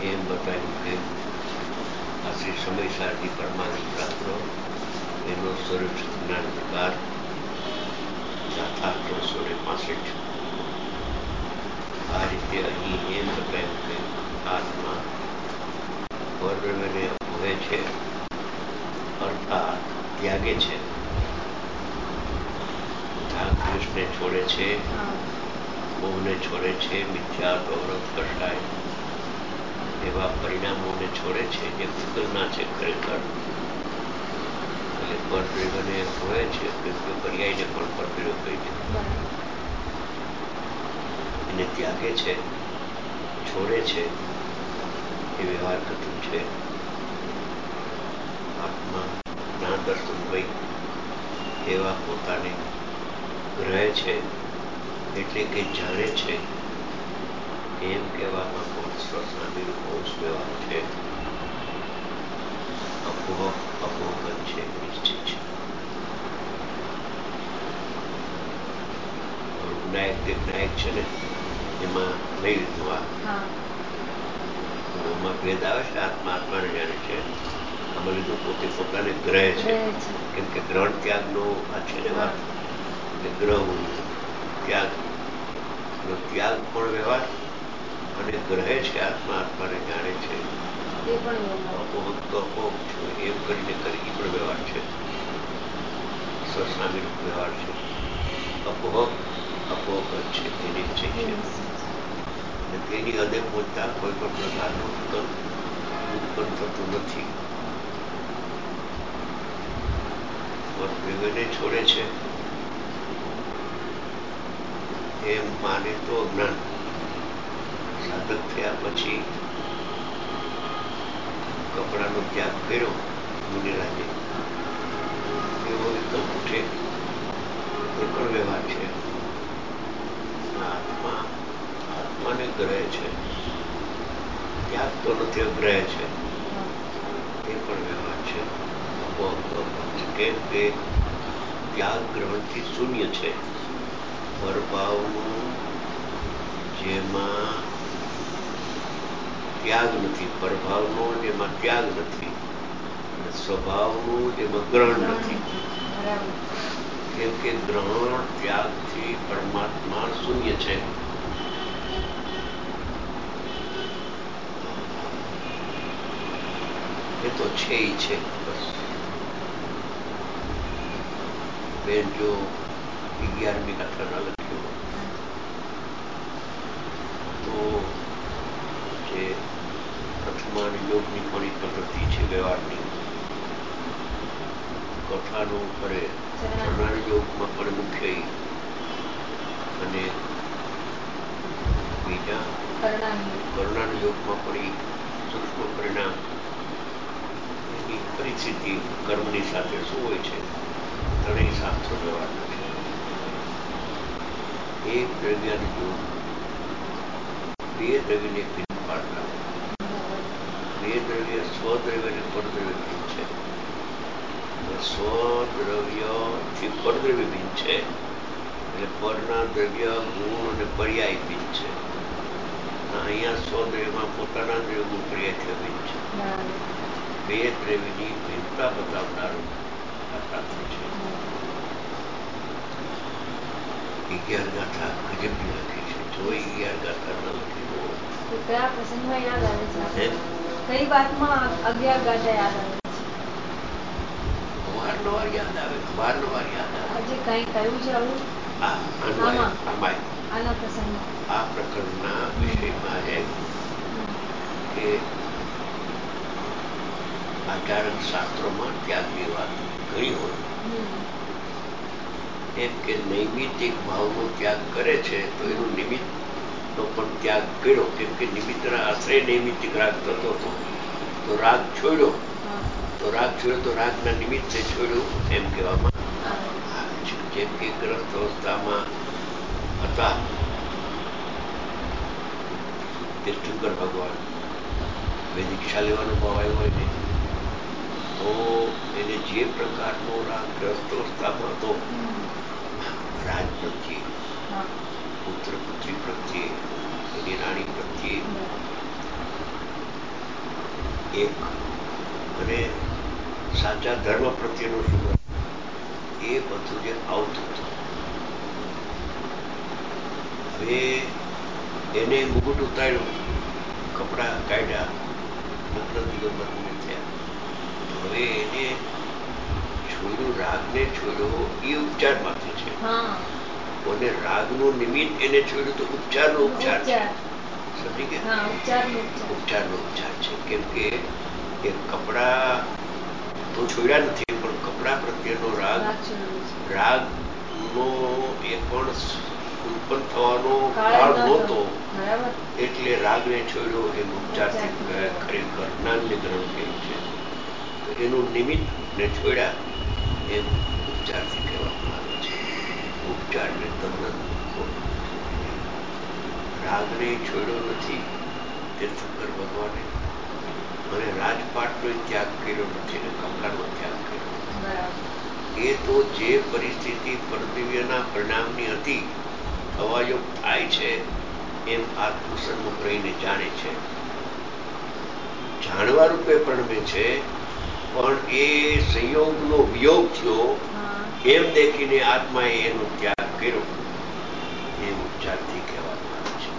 એમ બતાવ્યું કે આ શ્રી સમય સારથી પરમાનંદ શાસ્ત્ર એનો સરસ જ્ઞાન પ્રકાર ગાથા 365. આ રીતે અહીં એમ બતાવ્યું કે આત્મા પરબ્રહ્મને ભોગે છે, અર્થાત ત્યાગે છે, રાગ દ્વેષને છોડે છે, મોહને છોડે છે, મિથ્યા ગૌરવ કષાય એવા પરિણામોને છોડે છે જે ભૂતલના છે ખરેખર. એટલે પરબ્રહ્મને ભોગે છે કે પર્યાયને પણ પરબ્રહ્મ કહી છે. એને ત્યાગે છે, છોડે છે એ વ્યવહાર કથન છે. આત્મા જ્ઞાન દર્શન વૈ એવા પોતાને ગ્રહે છે એટલે કે જાણે છે એમ કહેવામાં પણ સ્વસ્નામીનો અંશ વ્યવહાર છે. અપોહક છે, નિશ્ચિત છે. નાયક છે ને એમાં લઈ લીધું. આમાં ભેદ આવે છે. આત્માને જાણે છે, આમાં લીધું પોતે પોતાને ગ્રહે છે. કેમ કે ગ્રહણ ત્યાગનો આ છે ને વાત, ગ્રહવું ત્યાગ પણ વ્યવહાર અને ગ્રહે છે. આત્માને જાણે છે. અપોહક તો અપોહક છે એમ કરીને કરી પણ વ્યવહાર છે, સ્વસ્નામીનો વ્યવહાર છે. અપોહક જ છે, એ નિશ્ચય છે. અને તેની હદે પહોંચતા કોઈ પણ પ્રકારનું ઉત્પન્ન થતું નથી. પરબ્રહ્મને છોડે છે એમ માને તો અજ્ઞાન. સાધક થયા પછી કપડાનો ત્યાગ કર્યો મુનિરાજે, એવો વિકલ્પ ઉઠે, એ પણ વ્યવહાર છે. આત્માને ગ્રહે છે, ત્યાગ તો નથી, ગ્રહે છે, એ પણ વ્યવહાર છે. કેમ કે ત્યાગ ગ્રહણથી શૂન્ય છે. પરભાવનું જેમાં ત્યાગ નથી, પરભાવનો જેમાં ત્યાગ નથી, અને સ્વભાવનું જેમાં ગ્રહણ નથી. કેમ કે ગ્રહણ ત્યાગથી પરમાત્મા શૂન્ય છે. એ તો છે ઈ છે. બસ બેન જો 11મી ગાથામાં લખ્યું તો જે પ્રથમાન યોગની પણ એક પદ્ધતિ છે વ્યવહારની, કથાનો કરે પ્રણાન યોગમાં પણ મુખ્ય અને બીજા કરણાન યોગમાં પણ સૂક્ષ્મ પરિણામ એની પરિસ્થિતિ કર્મની સાથે શું હોય છે, ત્રણેય શાસ્ત્રો વ્યવહારના છે. એક દ્રવ્યનો યોગ બે દ્રવ્યને ભિન્ન પાડતા, બે દ્રવ્ય સ્વદ્રવ્ય અને પરદ્રવ્ય ભિન્ન છે. સ્વદ્રવ્યથી પરદ્રવ્ય ભિન્ન છે, એટલે પરના દ્રવ્ય ગુણ અને પર્યાય ભિન્ન છે. અહીંયા સ્વદ્રવ્યમાં પોતાના દ્રવ્ય ગુણ પર્યાયથી ભિન્ન છે. બે દ્રવ્યની ભિન્નતા બતાવનાર આ શાસ્ત્ર છે. 11 ગાથા ગજબની લખી છે. જો 11 ગાથા ન લખી હોય તો કયા પ્રસંગમાં યાદ આવે છે? કઈ વાતમાં 11 ગાથા યાદ આવે છે? અવારનવાર યાદ આવે. આજે કઈ કહ્યું છે આવું? આના પ્રસંગમાં આ પ્રકરણના વિષયમાં એમ કે આચાર્ય શાસ્ત્રોમાં ત્યાગની વાત ઘણી હોય. એમ કે નૈમિતિક ભાવનો ત્યાગ કરે છે તો એનું નિમિત્તનો પણ ત્યાગ કર્યો. કેમ કે નિમિત્તના આશ્રય નૈમિતિક રાગ થતો હતો, તો રાગ છોડ્યો તો રાગના નિમિત્તે છોડ્યું એમ કહેવામાં આવે છે. જેમ કે ગ્રસ્ત અવસ્થામાં હતા તીર્થંકર ભગવાન, હવે દીક્ષા લેવાનો ભાવ આવ્યો હોય ને તો એને જે પ્રકારનો રાગ ગ્રસ્ત અવસ્થામાં હતો, રાજ પ્રત્યે, પુત્ર પુત્રી પ્રત્યે, એની રાણી પ્રત્યે, એક અને સાચા ધર્મ પ્રત્યેનો શું એ બધું જે આવતું હતું. હવે એને મુગુટ ઉતાર્યું, કપડા કાઢ્યા, લગ્ન દિગંબરને થયા. હવે એને છોડ્યું, રાગને છોડ્યો એ ઉપચારમાંથી છે. અને રાગનું નિમિત્ત એને છોડ્યું તો ઉપચારનો ઉપચાર છે. સમજી ગયા? ઉપચારનો ઉપચાર છે. કેમ કે એ કપડા તો છોડ્યા નથી, પણ કપડા પ્રત્યેનો રાગનો એ પણ ઉત્પન્ન થવાનો કાળ નહોતો, એટલે રાગને છોડ્યો એમ ઉપચારથી ખરેખર જ્ઞાનને ગ્રહણ કર્યું છે. તો એનું નિમિત્ત ને છોડ્યા એમ ઉપચારથી કહેવામાં આવે છે. ઉપચારને તદ્દન રાગને છોડ્યો નથી તીર્થંકર ભગવાને, અને રાજપાટનો ત્યાગ કર્યો નથી અને કપડાનો ત્યાગ કર્યો. એ તો જે પરિસ્થિતિ પરદિવ્યના પરિણામની હતી, અવાયોગ થાય છે એમ આત્મસન્મુખ રહીને જાણે છે. જાણવા રૂપે પરણમે છે, પણ એ સંયોગનો વિયોગ થયો એમ દેખીને આત્માએ એનો ત્યાગ કર્યો એમ ઉપચારથી કહેવામાં આવે છે.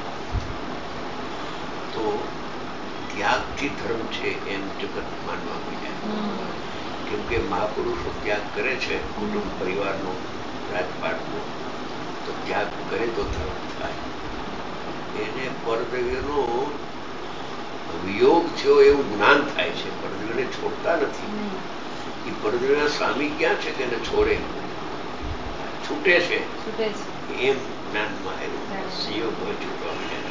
તો ત્યાગથી ધર્મ છે એમ જગત માનવા માંડ્યા. કેમ કે મહાપુરુષો ત્યાગ કરે છે કુટુંબ પરિવારનો, રાજપાટનો, તો ત્યાગ કરે તો ધર્મ થાય. એને પરદ્રવ્યનો વિયોગ થયો એવું જ્ઞાન થાય છે. પરદ્રવ્યને છોડતા નથી. એ પરદ્રવ્યના સ્વામી ક્યાં છે કે એને છોડે, છૂટે છે એમ જ્ઞાનમાં આવ્યું. સંયોગ હવે છૂટવા માંડ્યા.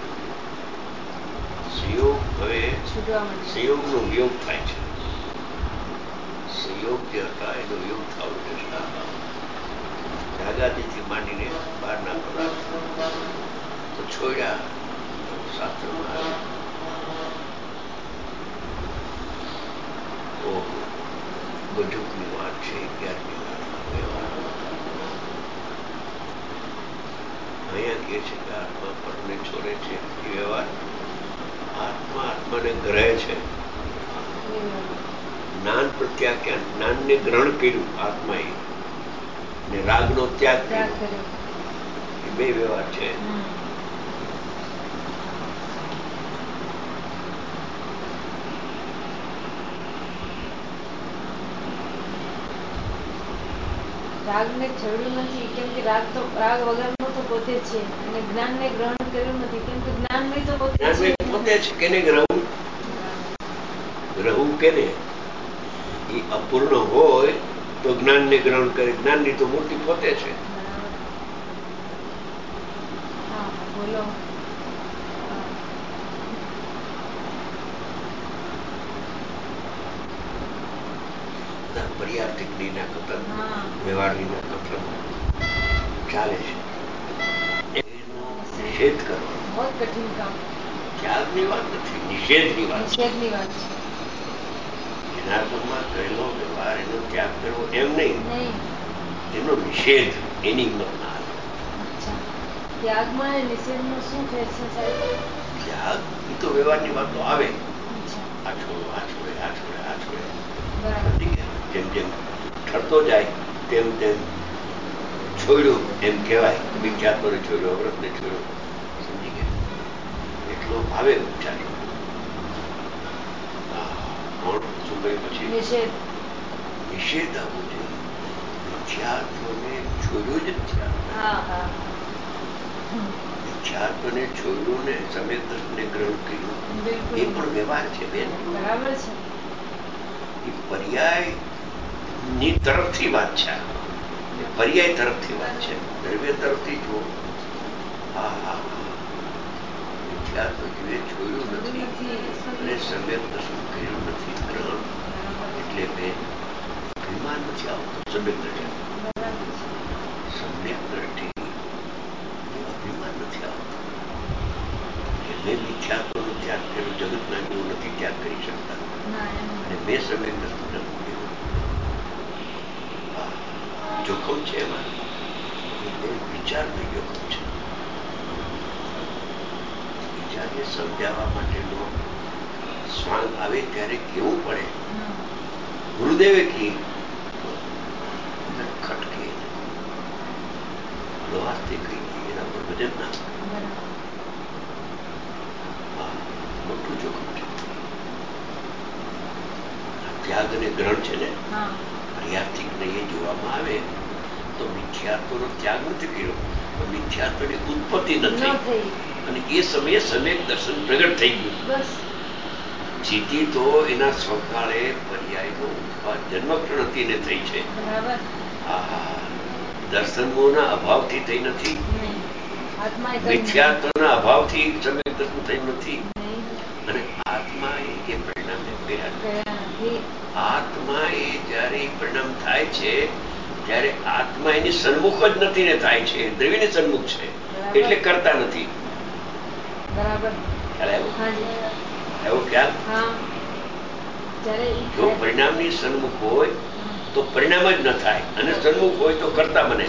સંયોગ હવે સંયોગનો વિયોગ થાય છે. સંયોગ જે હતા એનો વિયોગ થવા માંડે છે. રાગાદીથી માંડીને બહારના પદાર્થ તો છોડ્યા. શાસ્ત્રમાં આવે ગજુકની વાત છે, 11મી વાતમાં વ્યવહાર. અહીંયા કહે છે કે આત્મા પરને છોડે છે એ વ્યવહાર. આત્મા આત્માને ગ્રહે છે. જ્ઞાન પ્રત્યાખ્યાન, જ્ઞાનને ગ્રહણ કર્યું આત્માએ, ને રાગનો ત્યાગ કર્યો. એ બે વ્યવહાર છે. રાગને છોડ્યું નથી કેમ કે રાગ વગરનો તો પોતે છે, અને જ્ઞાનને ગ્રહણ કર્યું નથી કેમ કે જ્ઞાનમય તો પોતે છે. કેને ગ્રહવું? ગ્રહવું કેને? એ અપૂર્ણ હોય તો જ્ઞાનને ગ્રહણ કરે. જ્ઞાનની તો મૂર્તિ પોતે છે. બોલો. પર્યાર્થિક નિના કથન, વ્યવહારની કથન ચાલે છે. એનો નિષેધ કરવાનો બહુ કઠિન કામ. ત્યાગની વાત નથી, નિષેધની વાત છે. જનાર્દનમાં કરેલો વ્યવહાર એનો ત્યાગ કરવો એમ નહીં, એનો નિષેધ, એની હિંમત ના આવે. ત્યાગમાં અને નિષેધમાં શું ફેર છે સાહેબ? ત્યાગ એ તો વ્યવહારની વાતો આવે, આ છોડો, આ છોડે, આ છોડે, આ છોડે. જેમ જેમ ઠરતો જાય તેમ તેમ છોડ્યું એમ કહેવાય. વિખ્યાતોને છોડ્યો, વ્રતને છોડ્યો. સમજી ગયા? એટલો ભાવે ઉપચાર. પણ શું કહ્યું પછી? નિષેધ આવવો જોઈએ. મિથ્યાત્વને છોડ્યું જ થયા. મિથ્યાત્વને છોડ્યું ને સમ્યક દર્શનને ગ્રહણ કર્યું, એ પણ વ્યવહાર છે બેન. બરાબર છે. એ પર્યાય ની તરફથી વાત છે. પર્યાય તરફથી વાત છે, દ્રવ્ય તરફથી જુઓ. મિથ્યાત્વ જીવે છોડ્યું નથી અને સમ્યક દર્શન કર્યું નથી ગ્રહણ, એટલે બેન અભિમાન નથી આવતું. સમ્યક દ્રષ્ટિ અભિમાન નથી આવતું કે મેં મિથ્યાત્વનો ત્યાગ કર્યો. જગતના જીવો નથી ત્યાગ કરી શકતા, અને મેં સમ્યક દર્શન કર્યું. જોખમ છે એમાં, એ બે વિચારનું જોખમ છે. બીજાને સમજાવવા માટેનો શ્વાન આવે ત્યારે કેવું પડે. ગુરુદેવે કીધું ખટકે લોહાથી કહી એના પર વજન ના મોટું જોખમ છે. ત્યાગ અને ગ્રહણ છે ને હરિયાર્થિક ને એ જોવામાં આવે તો મિથ્યાત્વનો ત્યાગ નથી કર્યો, પણ મિથ્યાત્વની ઉત્પત્તિ નથી અને એ સમયે સમ્યક દર્શન પ્રગટ થઈ ગયું. જીતી તો એના સ્વકાળે પર્યાયનો ઉત્પાદ જન્મક્ષણ ને થઈ છે. દર્શનોના અભાવથી થઈ નથી, મિથ્યાત્વના અભાવથી સમ્યક દર્શન થઈ નથી અને આત્મા એ પરિણામને આત્મા એ જયારે પરિણામ થાય છે ત્યારે આત્મા એની સન્મુખ જ નથી ને થાય છે, દ્રવ્યની સન્મુખ છે એટલે કરતા નથી. એવો ખ્યાલ. જો પરિણામની સન્મુખ હોય તો પરિણામ જ ન થાય અને સન્મુખ હોય તો કરતા બને.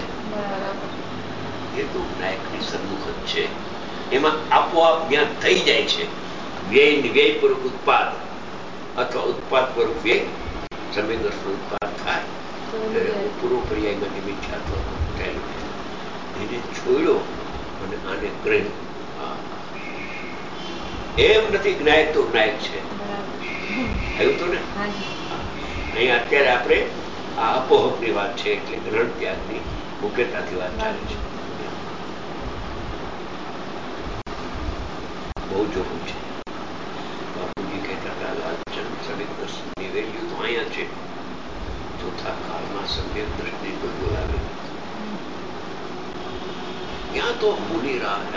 એ તો વિનાયકની સન્મુખ જ છે. એમાં આપોઆપ જ્ઞાન થઈ જાય છે. વ્યય પર ઉત્પાદ અથવા ઉત્પાદ પર વ્યય સમ્યક દર્શન ઉત્પાદ થાય ત્યારે પૂરો પર્યાયમાંથી મિથ્યાત્વ એને છોડ્યો અને આને ગ્રહ્યો. એમ નથી જ્ઞાયક તો જ્ઞાયક છે. થયું તો ને અહીંયા અત્યારે આપણે આ અપોહકની વાત છે એટલે ગ્રહણ ત્યાગની મુખ્યતાથી વાત ચાલે છે. બહુ જોખમ છે. બાપુજી કહેતા હતા લાલચંદ સમ્યક દર્શનની વેલ્યુ તો અહીંયા છે. ચોથા કાળમાં સમ્યક દ્રષ્ટિ કોઈ બોલાવે ત્યાં તો મુનિરાજ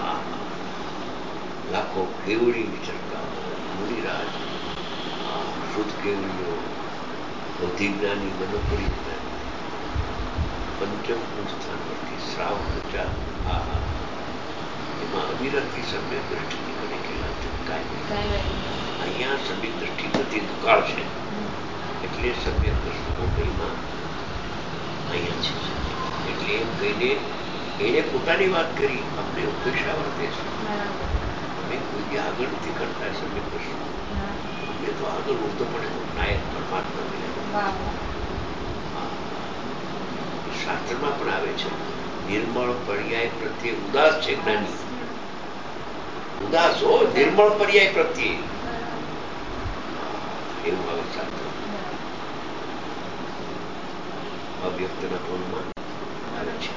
લાખો કેવડી વિચરતા મુનિરાજ શુદ્ધ કેવડીઓ બૌદ્ધિજ્ઞાની મનોપરિજ્ઞાની પંચમ સ્થાન પરથી શ્રાવક એમાં અવિરતથી સમ્યક દ્રષ્ટિ કરે કે કાંઈ અહીંયા સમ્યક દ્રષ્ટિ નથી દુકાળ છે એટલે સમ્યક દર્શકો કઈમાં અહીંયા છે એટલે એમ કહીને એને પોતાની વાત કરી. અમને ઉપેક્ષા વર્તે છે. અમે કોઈ આગળ નથી કરતા સમ્યક દર્શન. અમને તો આગળ ઉઠતો પડે તો નાયક પરમાત્મા મળ્યા. શાસ્ત્રમાં પણ આવે છે નિર્મળ પર્યાય પ્રત્યે ઉદાસ છે જ્ઞાની. ઉદાસ હો નિર્મળ પર્યાય પ્રત્યે એવું આવે શાસ્ત્ર. અવ્યક્તના પૂર્ણમાં આવે છે.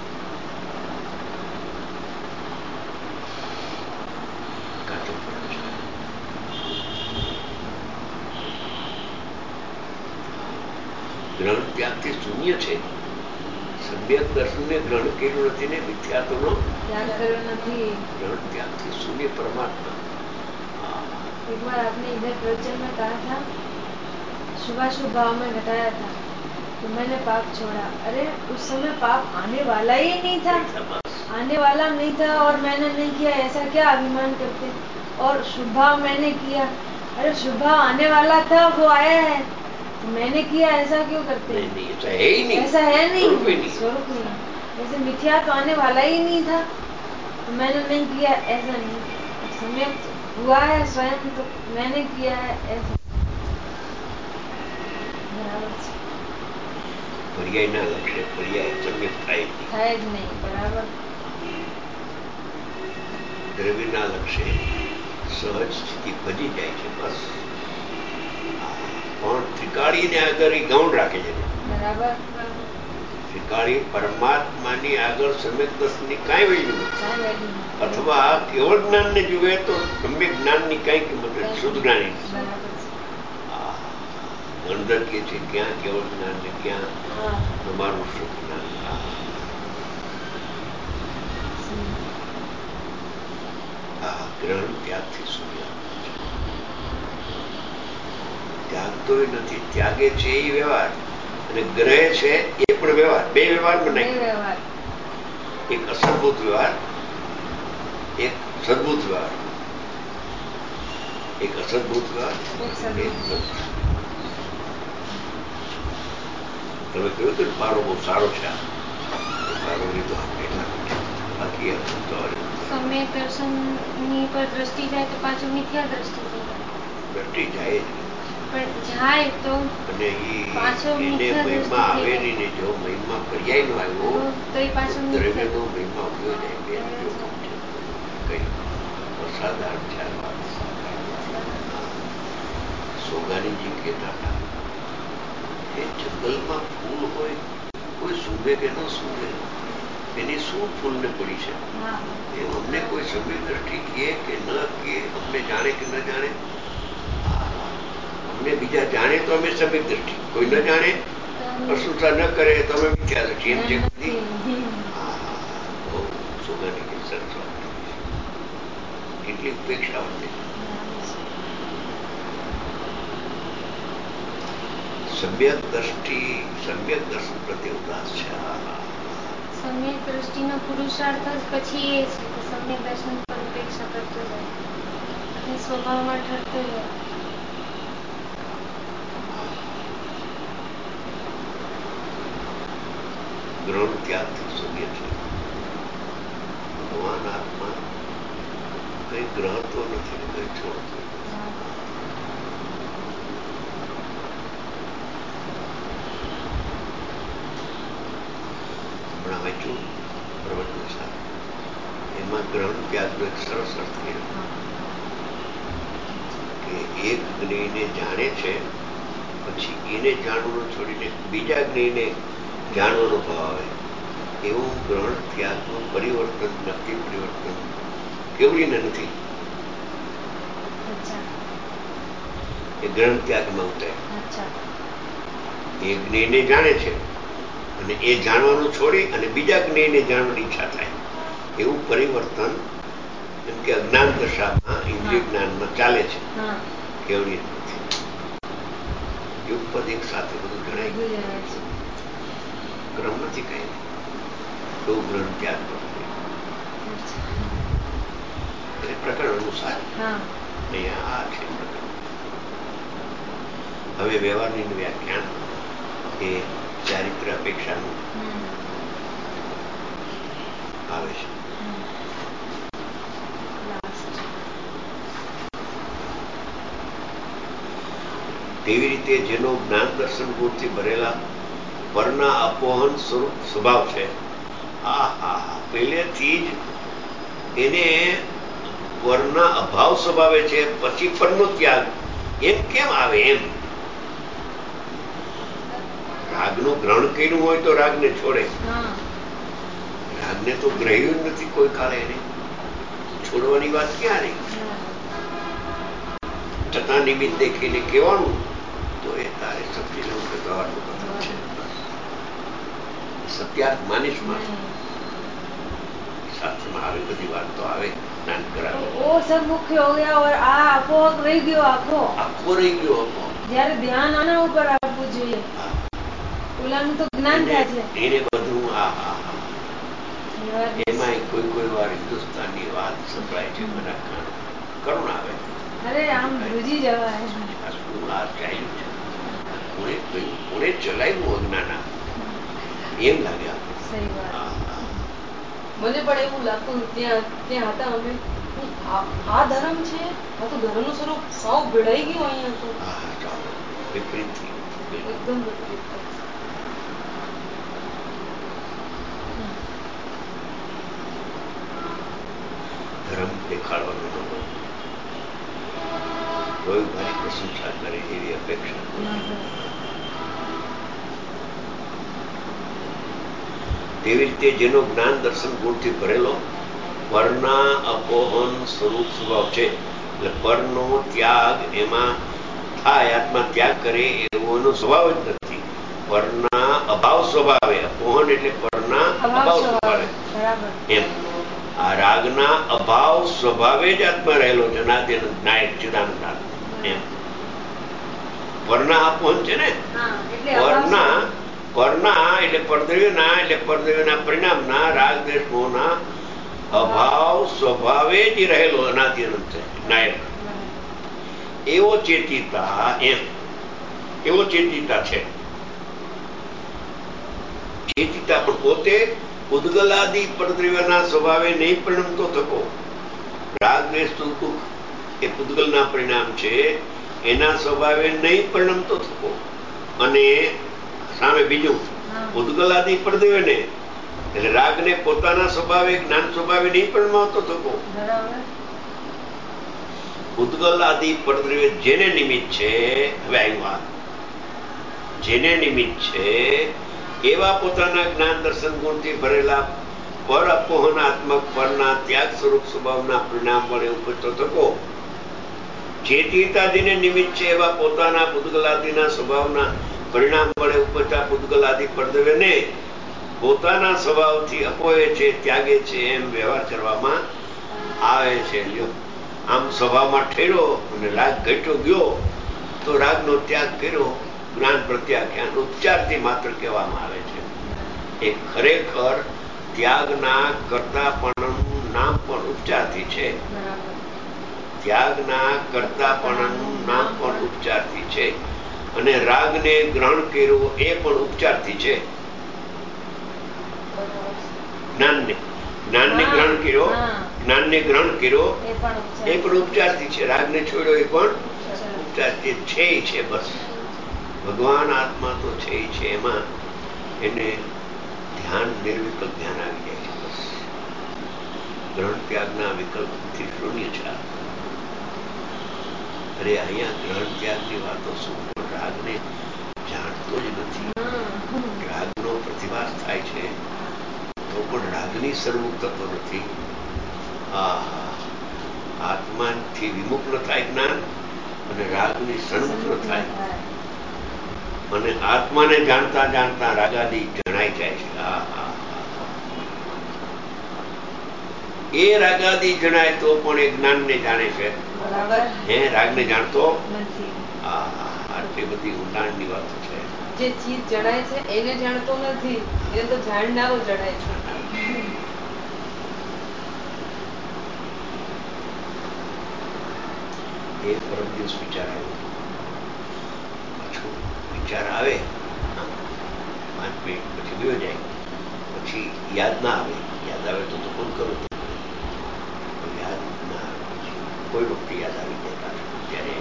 ગ્રહણ ત્યાગથી શૂન્ય છે. સમ્યક દર્શનને ગ્રહણ કર્યું નથી ને મિથ્યાત્વનો ગ્રહણ ત્યાગથી શૂન્ય परमात्मा. एक बार आपने इधर प्रवचन में कहा था शुभाशुभ भाव में घटाया था तो मैंने पाप छोड़ा. अरे उस समय पाप आने वाला ही नहीं था, आने वाला नहीं था और मैंने नहीं किया ऐसा क्या अभिमान करते. और शुभ भाव मैंने किया. अरे शुभ भाव आने वाला था वो आया है तो मैंने किया ऐसा क्यों करते. नहीं, ऐसा है ही नहीं, ऐसा है नहीं, स्वरूप नहीं. जैसे मिथ्या तो आने वाला ही नहीं था तो मैंने नहीं किया ऐसा नहीं. समय हुआ है स्वयं तो मैंने किया है ऐसा. पर्याय ना लक्ष्य पर्याय सम्यक થાય જ નહીં. બરાબર. દ્રવ્યના લક્ષ્ય સહજ સ્થિતિ ભજી જાય છે બસ. પણ ત્રિકાળીને આગળ એ ગૌણ રાખે છે. બરાબર. ત્રિકાળી પરમાત્માની આગળ સમ્યક દર્શનની કાંઈ વેલ્યુ નથી. અથવા કેવળ જ્ઞાનને જુએ તો સમ્યક જ્ઞાનની કઈ કિંમત નથી. શુદ્ધ જ્ઞાની ગણધર કે છે ક્યાં કેવળ જ્ઞાન ને ક્યાં તમારું શુદ્ધ જ્ઞાન. ગ્રહણ ત્યાગથી શૂન્ય. ત્યાગ તો એ નથી. ત્યાગે છે એ વ્યવહાર અને ગ્રહ છે એ પણ વ્યવહાર. બે વ્યવહાર બનાય. એક અસદભૂત વ્યવહાર, એક સદભૂત વ્યવહાર. એક અસદભૂત વ્યવહાર, એક તમે કહ્યું હતું મારો બહુ સારો છે. મારો લીધો બાકી સમ્યક દર્શનની પર દ્રષ્ટિ જાય તો પાછું મિથ્યા દ્રષ્ટિ જાય. દ્રષ્ટિ જાય જ નહીં. પણ જાય તો અને પાછો એને મિથ્યા મહિમા દ્રષ્ટિ આવે થઈ નહીં ને જો મહિમા પર્યાય નો આવ્યો તો એ પાછો તો મિથ્યા. દ્રવ્યનો મહિમા ઉડ્યો જાય. બેન જોખમ છે. કઈ અસાધારણ છે આ વાત. સોગાનીજી કહેતા હતા કે જંગલમાં ફૂલ હોય, કોઈ સૂંઘે કે ન સૂંઘે, એની શું ફૂલને પડી છે? એ અમને કોઈ સમ્યક દ્રષ્ટિ કહે કે ન કહે, અમને જાણે કે ન જાણે, અમને બીજા જાણે તો અમે સમ્યક દ્રષ્ટિ, કોઈ ન જાણે, પ્રશંસા ન કરે તો અમે મિથ્યા દ્રષ્ટિ. એમ છે બધી. બહુ સોગાની સરસ વાત કેટલી ઉપેક્ષા હોય. સમ્યક દ્રષ્ટિ, સમ્યક દર્શન પ્રત્યે ઉદાસ છે. સમ્યક દ્રષ્ટિનો પુરુષાર્થ જ પછી એ છે કે સમ્યક દર્શન પર ઉપેક્ષા કરતો જાય અને સ્વભાવમાં ઠરતો જાય. ગ્રહણ ત્યાગથી સૂર્ય છે. ભગવાન આત્મા કઈ ગ્રહતો નથી ને કઈ છોડતો. હમણાં વાંચ્યું પ્રવચન સાથે એમાં ગ્રહણ ત્યાગનો એક સરસ અર્થ કર્યો કે એક જ્ઞેયને જાણે છે પછી એને જાણવાનું છોડીને બીજા જ્ઞેયને જાણવાનો ભાવ આવે, એવું ગ્રહણ ત્યાગનું પરિવર્તન, નક્કી પરિવર્તન કેવડીને નથી. એ ગ્રહણ ત્યાગમાં ઉતરે. એ જ્ઞેયને જાણે છે અને એ જાણવાનું છોડી અને બીજા જ્ઞેયને જાણવાની ઈચ્છા થાય, એવું પરિવર્તન એમ કે અજ્ઞાન દશામાં ઇન્દ્રિય જ્ઞાનમાં ચાલે છે. કેવડી નથી. યુગપદ એક સાથે બધું જણાય ગયું. ક્રમ નથી કઈ. તો ગ્રહણ ત્યાગ કરવો એટલે પ્રકરણ અનુસાર અહીંયા આ છે. હવે વ્યવહારની વ્યાખ્યાન એ ચારિત્ર અપેક્ષાનું આવે છે. તેવી રીતે જેનો જ્ઞાન દર્શન ગુણથી ભરેલા પરના અપોહન સ્વરૂપ સ્વભાવ છે, પહેલેથી જ એને પરના અભાવ સ્વભાવે છે, પછી પરનો ત્યાગ એમ કેમ આવે? એમ રાગનું ગ્રહણ કર્યું હોય તો રાગને છોડે. રાગને તો ગ્રહ્યું જ નથી કોઈ કાળે, એને છોડવાની વાત ક્યાં રહી? છતાં નિમિત્ત દેખીને કહેવાનું તો એ તારે સમજી લેવું કે પ્રવાહનું કથન છે. સત્યાર્થ માનીશમાં શાસ્ત્રમાં આવી બધી વાત તો આવે. જ્ઞાન કરાવે ઓ સબ મુખ્ય હો ગયા और આ અપોહક રહી ગયો, આખો રહી ગયો. જ્યારે ધ્યાન આના ઉપર આપવું જોઈએ. ઓલાનું તો જ્ઞાન થાય છે. એને બધું એમાં કોઈ વાર હિન્દુસ્તાનની વાત સંભળાય છે, મને કરુણ આવે. અરે આમ ધ્રુજી જવાય. શું આ ચાલ્યું છે? કોણે કહ્યું, કોણે ચલાવ્યું અજ્ઞાન? એમ લાગે સહી વાત. મને પણ એવું લાગતું ત્યાં હતા અમે, આ ધર્મ છે, આ તો ધર્મનું સ્વરૂપ સાવ ભેળાઈ ગયું અહીંયા તો. વિપરીત થઈ એકદમ વિપરીત. ધર્મ દેખાડવાનો ન હોય, કોઈ મારી પ્રશંસા કરે એવી અપેક્ષા. તેવી રીતે જેનો જ્ઞાન દર્શન ગુણથી ભરેલો પરના અપોહન સ્વરૂપ સ્વભાવ છે, એટલે પરનો ત્યાગ એમાં થાય, આત્મા ત્યાગ કરે એવો એનો સ્વભાવ જ નથી. પરના અભાવ સ્વભાવે, અપોહન એટલે પરના અભાવ સ્વભાવે. એમ આ રાગના અભાવ સ્વભાવે જ આત્મા રહેલો છે, નાયક ચિદાનંદ. એમ પરના અપોહન છે ને, પરના એટલે પરદ્રવ્યના પરિણામના રાગ દ્વેષ મોહના અભાવ સ્વભાવે જ રહેલો અનાદિ અનંત છે, નાયક. એવો ચેતિતા, એવો ચેતિતા છે. ચેતિતા પણ પોતે ઉદ્ગલાદિ પરદ્રવ્યના સ્વભાવે નહીં પરિણમતો થકો. રાગ દ્વેષ દુઃખ એ પૂતગલના પરિણામ છે, એના સ્વભાવે નહીં પરિણમતો થકો, અને સામે બીજું ઉદગલાદી પડદેવે ને એટલે રાગને પોતાના સ્વભાવે જ્ઞાન સ્વભાવે નહીં પરિણમાવતો થકો. ઉદગલ આદિ પડદ્રવ્ય જેને નિમિત્ત છે, હવે આવ્યા જેને નિમિત્ત છે એવા પોતાના જ્ઞાન દર્શન ગુણથી ભરેલા પર અપોહનાત્મક પરના ત્યાગ સ્વરૂપ સ્વભાવના પરિણામ વડે ઉપજતો થકો. ચેતીતા જેને નિમિત્ત છે એવા પોતાના પૂતગલાદિના સ્વભાવના પરિણામ વડે ઉપજતા પૂતગલાદિ પડદ્રવ્યને પોતાના સ્વભાવથી અપોહે છે, ત્યાગે છે એમ વ્યવહાર કરવામાં આવે છે. લ્યો, આમ સ્વભાવમાં ઠેરો અને રાગ ઘટ્યો ગયો તો રાગનો ત્યાગ કર્યો, જ્ઞાન પ્રત્યાખ્યાન ઉપચારથી માત્ર કહેવામાં આવે છે. એ ખરેખર ત્યાગના કર્તાપણનું નામ પણ ઉપચારથી છે. ત્યાગના કર્તાપણનું નામ પણ ઉપચારથી છે, અને રાગને ગ્રહણ કર્યો એ પણ ઉપચારથી છે. જ્ઞાનને ગ્રહણ કર્યો, જ્ઞાનને ગ્રહણ કર્યો એ પણ ઉપચારથી છે. રાગને છોડ્યો એ પણ ઉપચાર છે. બસ ભગવાન આત્મા તો છે એમાં એને ધ્યાન, નિર્વિકલ્પ ધ્યાન આવી જાય છે. બસ ગ્રહણ ત્યાગના વિકલ્પથી શૂન્ય છે. અરે અહીંયા ગ્રહણ ત્યાગની વાતો શું, પણ રાગને જાણતો જ નથી. રાગનો પ્રતિભાસ થાય છે તો પણ રાગની સન્મુખ થતો નથી. આત્માથી વિમુખ ન થાય જ્ઞાન, અને રાગની સન્મુખ ન થાય, અને આત્માને જાણતા જાણતા રાગાદી જણાઈ જાય છે. એ રાગાદી જણાય તો પણ એ જ્ઞાનને જાણે છે. રાગને જાણતો આટલી બધી ઊંડાણની વાતો છે. જે ચીજ જણાય છે એને જાણતો નથી, એને તો જાણનારો જણાય છે. એ પરમ દિવસ વિચાર આવ્યો, પાછો વિચાર આવે 5 મિનિટ પછી ગયો જાય, પછી યાદ ના આવે. યાદ આવે તો ફોન કરું, યાદ ના આવે પછી કોઈ વખતે યાદ આવી જાય પાછું. ત્યારે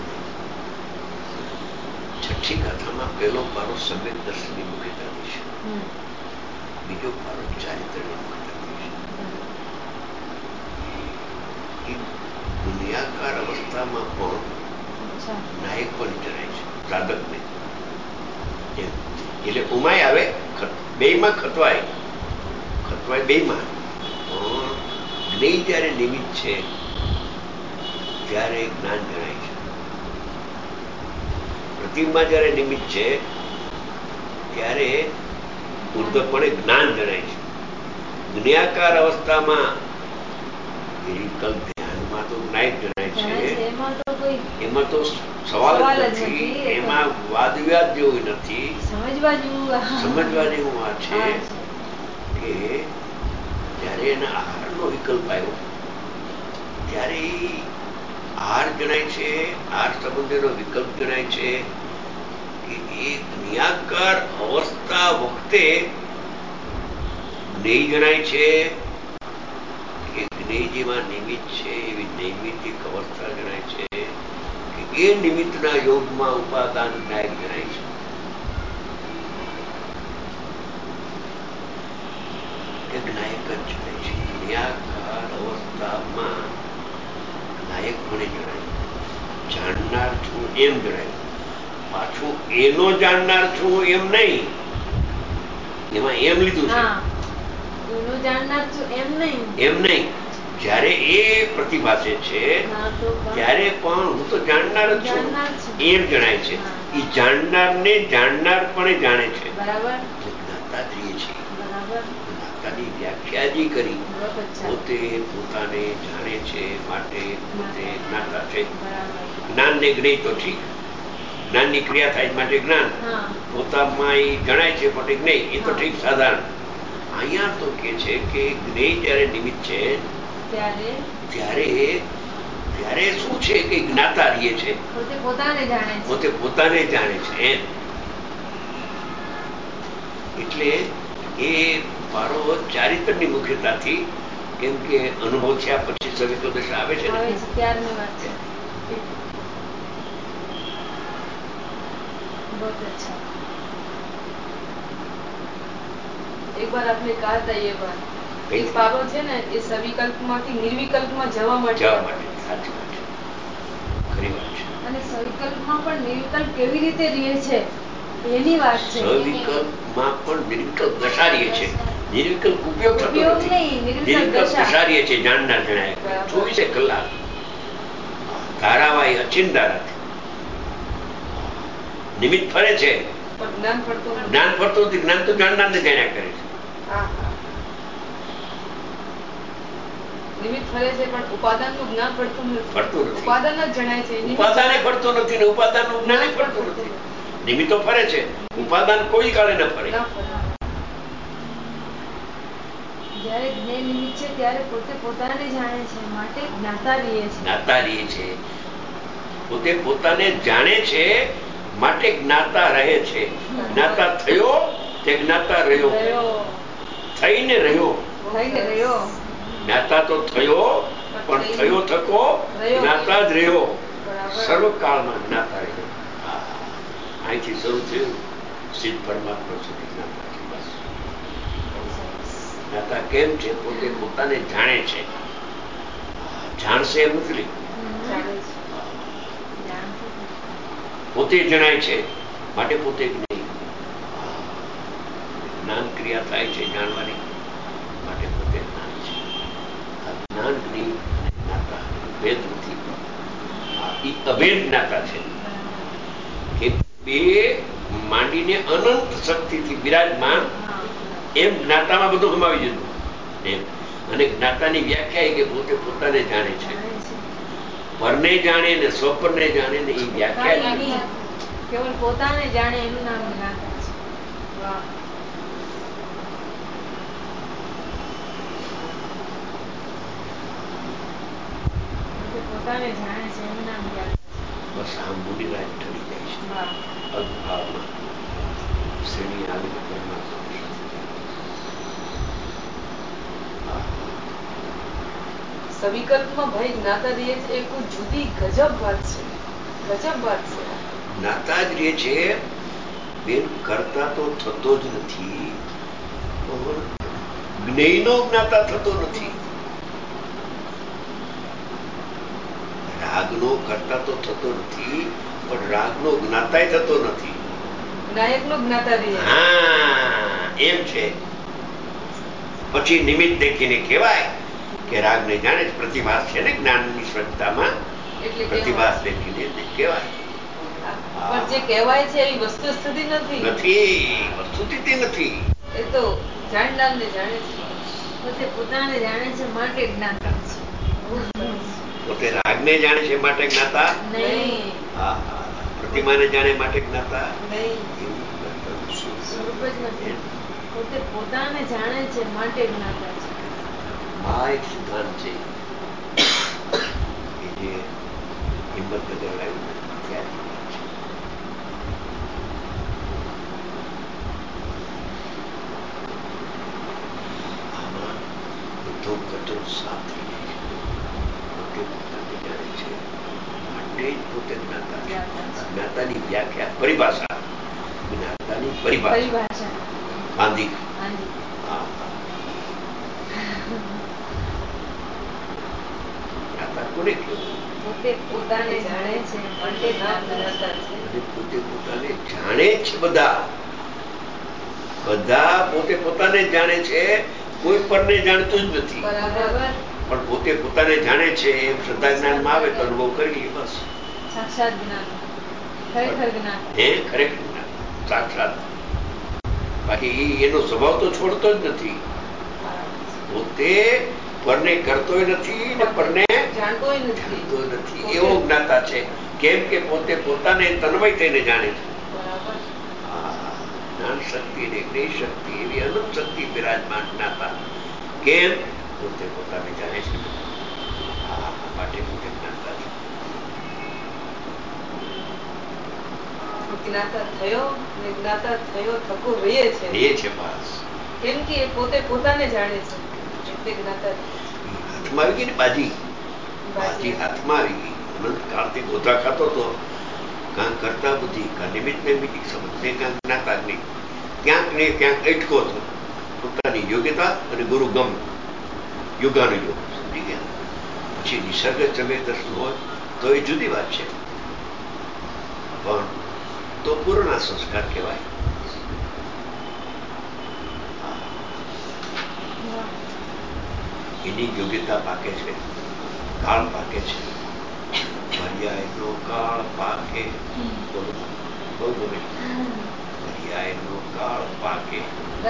છઠ્ઠી કથામાં પહેલો પારો સમ્યક દર્શનની મુખ્યતાથી છે, બીજો પારો ચારિત્રની મુખ્યતાથી છે. દુનિયાકાર અવસ્થામાં પણ નાયક પણ જણાય છે સાધકને. એટલે ઉમાય આવે, બેયમાં ખતવાય બેયમાં, પણ જ્ઞેય જયારે નિમિત્ત છે ત્યારે જ્ઞાન જણાય છે. પ્રતિમા જયારે નિમિત્ત છે ત્યારે ઉર્ધપણે જ્ઞાન જણાય છે. જ્ઞાકાર અવસ્થામાં વિકલ્પ ધ્યાનમાં તો જ્ઞાયક જણાય છે. એમાં તો સવાલ જ નથી, એમાં વાદ વિવાદ જેવું નથી. સમજવા જેવું વાત છે કે જયારે એના આહારનો વિકલ્પ આવ્યો ત્યારે આહાર જણાય છે, આહાર સંબંધીનો વિકલ્પ જણાય છે કે એ જ્ઞાકાર અવસ્થા વખતે જ્ઞેય જણાય છે કે જ્ઞેય જેમાં નિમિત્ત છે એવી નૈમિતિક અવસ્થા જણાય છે કે એ નિમિત્તના યોગમાં ઉપાદાન નાયક જણાય છે. એ નાયક જ જણાય છે. જ્ઞાકાર અવસ્થામાં નાયકપણે જણાય, જાણનાર છું એમ જણાય. પાછું એનો જાણનાર છું એમ નહીં, એમાં એમ લીધું છે. એમ નહીં, જયારે એ પ્રતિભાસે છે ત્યારે પણ હું તો જાણનાર જ છું એમ જણાય છે. એ જાણનારને જાણનારપણે જાણે છે. જ્ઞાતાશ્રીએ છે, જ્ઞાતાની વ્યાખ્યા જ કરી, પોતે પોતાને જાણે છે માટે પોતે જ્ઞાતા છે. જ્ઞાનને જ્ઞેય તો ઠીક, જ્ઞાનની ક્રિયા થાય માટે જ્ઞાન, પોતામાં એ જણાય છે પણ જ્ઞેય, એ તો ઠીક સાધારણ. અહીંયા તો કે છે કે જ્ઞેય જયારે નિમિત્ત છે ત્યારે શું છે કે જ્ઞાતા રહીએ છે, પોતે પોતાને જાણે છે એમ. એટલે એ પારો ચારિત્રની મુખ્યતાથી, કેમ કે અનુભવ થયા પછી સવિકલ્પ દશા આવે છે ને, बहुत अच्छा। एक बार आपने कहा था ये बात કે પારો છે ને એ સવિકલ્પમાંથી નિર્વિકલ્પમાં જવા માટે સાચી વાત છે, ખરી વાત છે. અને સવિકલ્પમાં પણ નિર્વિકલ્પ કેવી રીતે રહે છે એની વાત છે. સવિકલ્પમાં પણ નિર્વિકલ્પ દશા રહે છે, નિર્વિકલ્પ ઉપયોગ થતો ઉપયોગ નથી. નહીં, નિર્વિકલ્પ નિર્વિકલ્પ દશા. દશા રહે છે, જાણનાર જણાય 24 કલાક ધારાવાહી અચિંતારાથી નિમિત્ત ફરે છે, પણ જ્ઞાન પડતું નથી. જ્ઞાન પડતું નથી. જ્ઞાન તો જાણનારને જાણ્યા કરે છે. હા, હા. નિમિત્ત ફરે છે પણ ઉપાદાનનું જ્ઞાન પડતું નથી. પડતું નથી. ઉપાદાન જ જણાય છે. ઉપાદાને પડતું નથી ને ઉપાદાનનું જ્ઞાન પડતું નથી. નિમિત્તો ફરે છે, ઉપાદાન કોઈ કાળે ન ફરે. જ્યારે જ્ઞેય નિમિત્ત છે ત્યારે પોતે પોતાને જાણે છે માટે જ્ઞાતા રહે છે. જ્ઞાતા રહે છે, પોતે પોતાને જાણે છે માટે જ્ઞાતા રહે છે. જ્ઞાતા થયો તે જ્ઞાતા રહ્યો, થઈને રહ્યો. થઈને રહ્યો. જ્ઞાતા તો થયો પણ થયો થકો જ્ઞાતા જ રહ્યો. સર્વકાળમાં જ્ઞાતા રહ્યો. અહીંથી શરૂ થયું સિદ્ધ પરમાત્મા સુધી જ્ઞાતા છે. બસ જ્ઞાતા કેમ છે? પોતે પોતાને જાણે છે. જાણશે એમ નથી લીધું, પોતે જણાય છે માટે પોતે જ્ઞેય. જ્ઞાન ક્રિયા થાય છે જાણવાની માટે પોતે જ્ઞાન છે. આ જ્ઞાન જ્ઞેય જ્ઞાતા ભેદ નથી. એ અભેદ જ્ઞાતા છે કે બે માંડીને અનંત શક્તિથી બિરાજમાન એમ જ્ઞાતામાં બધું સમાવી દીધું એમ. અને જ્ઞાતાની વ્યાખ્યા એ કે પોતે પોતાને જાણે છે. પરને જાણે ને સ્વપરને જાણે ને એ વ્યાખ્યા નહીં, કેવળ પોતાને જાણે એનું નામ જ્ઞાતા છે. વાહ. પોતાને જાણે છે એનું નામ જ્ઞાતા. બસ આમ મુનિરાજ ઠરી જાય છે અદભાવમાં. શ્રેણી આવીને પરમાત્મા સવિકલ્પમાં ભાઈ જ્ઞાતા રહે છે એ કોઈ જુદી ગજબ વાત છે. ગજબ વાત છે. જ્ઞાતા જ રહે છે બેન, કરતા તો થતો જ નથી. જ્ઞેયનો જ્ઞાતા થતો નથી. રાગનો કરતા તો થતો નથી પણ રાગનો જ્ઞાતા થતો નથી. નાયકનો જ્ઞાતા રહે. હા, એમ છે. પછી નિમિત્ત દેખીને કહેવાય કે રાગને જાણે જ પ્રતિભાસ છે ને જ્ઞાનની સ્વચ્છતામાં, પ્રતિભાસ દેખીને કહેવાય. પણ જે કહેવાય છે એ વસ્તુ સ્થિતિ નથી. વસ્તુસ્થિતિ નથી. એ તો જાણનારને જાણે છે. પોતે પોતાને જાણે છે માટે જ્ઞાતા છે. પોતે રાગને જાણે છે માટે જ્ઞાતા નહીં. હા, પ્રતિમાને જાણે માટે જ્ઞાતા નહીં. સ્વરૂપ જ નથી. પોતે પોતાને જાણે છે માટે જ્ઞાતા છે. આ એક સિદ્ધાંત છે કે જે હિંમતનગર આવ્યું ત્યારથી વાત છે. આમાં બધો કચરો સાફ થઈ જાય છે. પોતે પોતાને જાણે છે માટે જ પોતે જ્ઞાતા છે. જ્ઞાતાની વ્યાખ્યા પરિભાષા, જ્ઞાતાની પરિભાષા ગાંધી. હા, જ્ઞાતા કોને કહેવું? પોતે પોતાને જાણે છે માટે જ્ઞાતા છે. અને પોતે પોતાને જાણે છે. બધા પોતે પોતાને જાણે છે, કોઈ પરને જાણતું જ નથી. પણ પોતે પોતાને જાણે છે એમ શ્રદ્ધા જ્ઞાનમાં આવે તો અનુભવ કરી લઈએ. બસ સાક્ષાત જ્ઞાન, ખરેખર જ્ઞાન. ખરેખર જ્ઞાન સાક્ષાત. બાકી એનો સ્વભાવ તો છોડતો જ નથી. પોતે પરને કરતોય નથી ને પરને જાણતોય નથી. એવો જ્ઞાતા છે. કેમ કે પોતે પોતાને તન્મય થઈને જાણે છે. જ્ઞાન શક્તિ ને જ્ઞેય શક્તિ એવી અનંત શક્તિ બિરાજમાન જ્ઞાતા. કેમ? પોતે પોતાને જાણે છે માટે પોતે જ્ઞાતા છે. જ્ઞાતા થયો ને જ્ઞાતા થયો થકો રહે છે. બસ કેમ કે પોતે પોતાને જાણે છે એટલે જ્ઞાતા હાથમાં આવી ગઈ ને બાજી હાથમાં આવી ગઈ. અનંત કાળથી ગોધરા ખાતો હતો કાં કરતા બુદ્ધિ, કાં નિમિત્ત નૈમિતિક સંબંધ, કાં જ્ઞાતાગ્નિ, ક્યાંક ને ક્યાંક અટકો હતો પોતાની યોગ્યતા અને ગુરુ ગમ યોગાનુયોગ. સમજી ગયા? પછી નિસર્ગ ચમે દર્શન હોય તો એ જુદી વાત છે, પણ તો પૂર્ણ સંસ્કાર કહેવાય. એની યોગ્યતા પાકે છે, કાળ પાકે છે. પર્યાયનો કાળ પાકે, બહુ ગમે. પર્યાયનો કાળ પાકે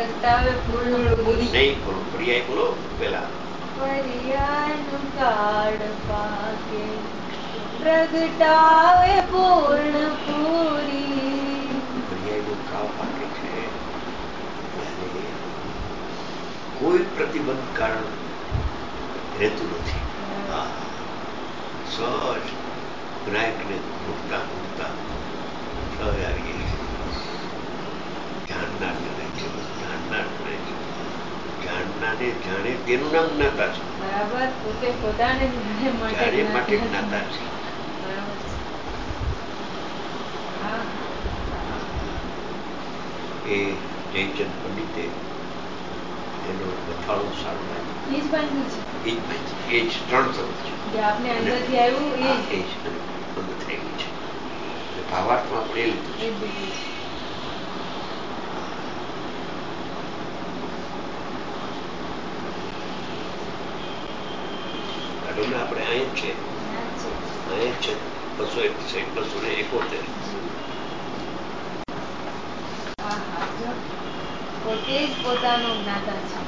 નહીં, બોલો પર્યાય બોલો પેલા. પર્યાયનો કાળ પાકે પ્રગટાવે પૂર્ણ પૂરી. પર્યાયનો કાળ પાકે છે અને કોઈ પ્રતિબંધ કારણ રહેતું નથી. સહજ ગ્રાહકને મૂકતા મૂકતા સહજ આવી જાય છે. જાણનાર જણે છે, જાણનાર જણે છે. જાણનારને જાણે તેનું નામ જ્ઞાતા છે. બરાબર, પોતે પોતાને જાણે માટે જ્ઞાતા છે. એ જયચંદ પંડિતે એનો બથાળો સારો લાગ્યો. એ જ બાંધ્યું છે, એ જ 3 શબ્દ છે. જે આપણે અંદરથી આવ્યું એ જ. એ જ અંદરથી આવ્યું છે. ભાવાર્થમાં આપણે એ લીધું છે. એ જ લીધું છે. આપણે અહીં જ છે, અહીં જ છે. 271 પોતે જ પોતાનો જ્ઞાતા છે.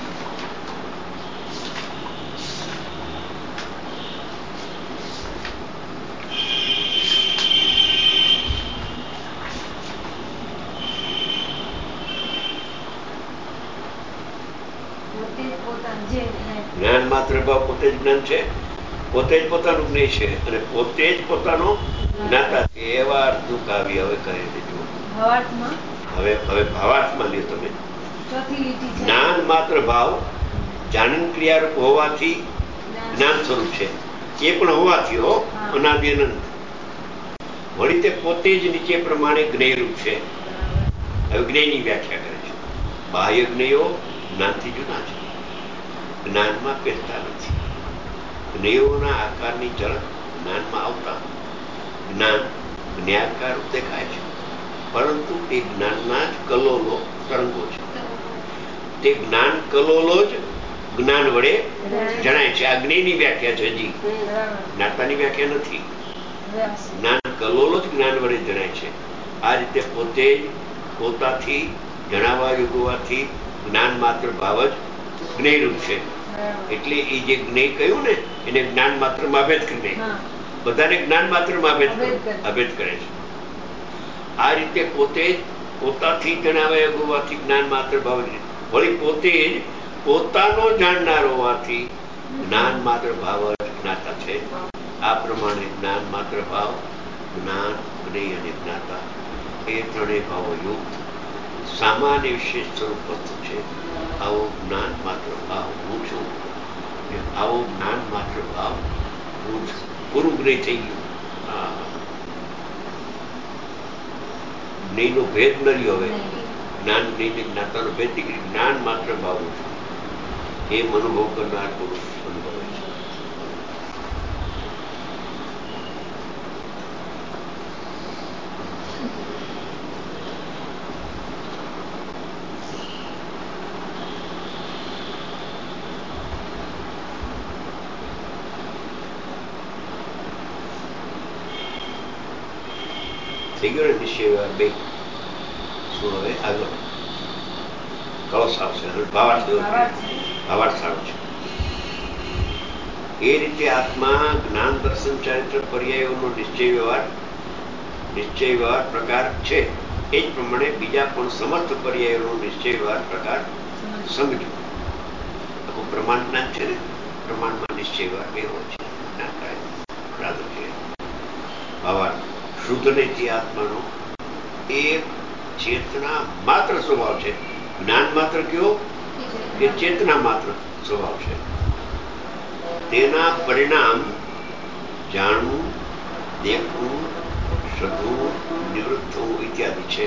જ્ઞાન માત્ર ભાવ પોતે જ જ્ઞાન છે, પોતે જ પોતાનું જ્ઞેય છે અને પોતે જ પોતાનો જ્ઞાતા છે. એવા અર્થનું કાવ્ય હવે કહી દેજો. હવે ભાવાર્થમાં લ્યો તમે. જ્ઞાન માત્ર ભાવ જાણન ક્રિયારૂપ હોવાથી જ્ઞાન સ્વરૂપ છે. એ પણ હોવાથી હો, અનાદિ અનંત. વળી તે પોતે જ નીચે પ્રમાણે જ્ઞેયરૂપ છે. હવે જ્ઞેયની વ્યાખ્યા કરે છે. બાહ્ય જ્ઞેયો જ્ઞાનથી જુદા છે, જ્ઞાનમાં પહેરતા નથી. જ્ઞેયોના આકારની ઝલક જ્ઞાનમાં આવતા જ્ઞાન જ્ઞાકાર દેખાય છે, પરંતુ એ જ્ઞાનના જ કલોલો તરંગો છે. તે જ્ઞાન કલોલો જ જ્ઞાન વડે જણાય છે. આ જ્ઞેયની વ્યાખ્યા છે, હજી જ્ઞાતાની વ્યાખ્યા નથી. જ્ઞાન કલોલો જ જ્ઞાન વડે જણાય છે. આ રીતે પોતે પોતાથી જણાવવા યોગવાથી જ્ઞાન માત્ર ભાવ જ જ્ઞેયરૂપ છે. એટલે એ જે જ્ઞેય કહ્યું ને એને જ્ઞાન માત્રમાં અભેદ કરી દે. બધાને જ્ઞાન માત્રમાં અભેદ કરે છે. આ રીતે પોતે જ પોતાથી જણાવવા યોગવાથી જ્ઞાન માત્ર ભાવ, વળી પોતે જ પોતાનો જાણનાર હોવાથી જ્ઞાન માત્ર ભાવ જ જ્ઞાતા છે. આ પ્રમાણે જ્ઞાન માત્ર ભાવ, જ્ઞાન, જ્ઞેય અને જ્ઞાતા એ ત્રણેય ભાવો યુક્ત સામાન્ય વિશેષ સ્વરૂપ વસ્તુ છે. આવો જ્ઞાન માત્ર ભાવ હું છું, આવો જ્ઞાન માત્ર ભાવ હું છું. પૂરું જ્ઞેય થઈ ગયું. જ્ઞેયનો ભેદ ન રહ્યો. હવે જ્ઞાન જ્ઞેય જ્ઞાતાનો ભેદ નીકળી. જ્ઞાન માત્ર ભાવ હું છું એમ અનુભવ કરનાર પુરુષ અનુભવે છે. થઈ ગયો ને નિશ્ચય બે. શું હવે આગળ કળશ આવશે. ભાવાર્થ સારો છે. એ રીતે આત્મા જ્ઞાન દર્શન ચારિત્ર પર્યાયોનો નિશ્ચય વ્યવહાર પ્રકાર છે. એ જ પ્રમાણે બીજા પણ સમર્થ પર્યાયોનો નિશ્ચય વ્યવહાર પ્રકાર સમજો. આખું પ્રમાણ જ્ઞાન છે ને, પ્રમાણમાં નિશ્ચય વ્યવહાર બે હોય છે. ભાવાર્થ શુદ્ધ નથી આત્માનો એક ચેતના માત્ર સ્વભાવ છે. જ્ઞાન માત્ર કયો એ ચેતના માત્ર સ્વભાવ છે. તેના પરિણામ જાણવું, દેખવું, શ્રદ્ધવું, નિવૃત્ત થવું ઇત્યાદિ છે,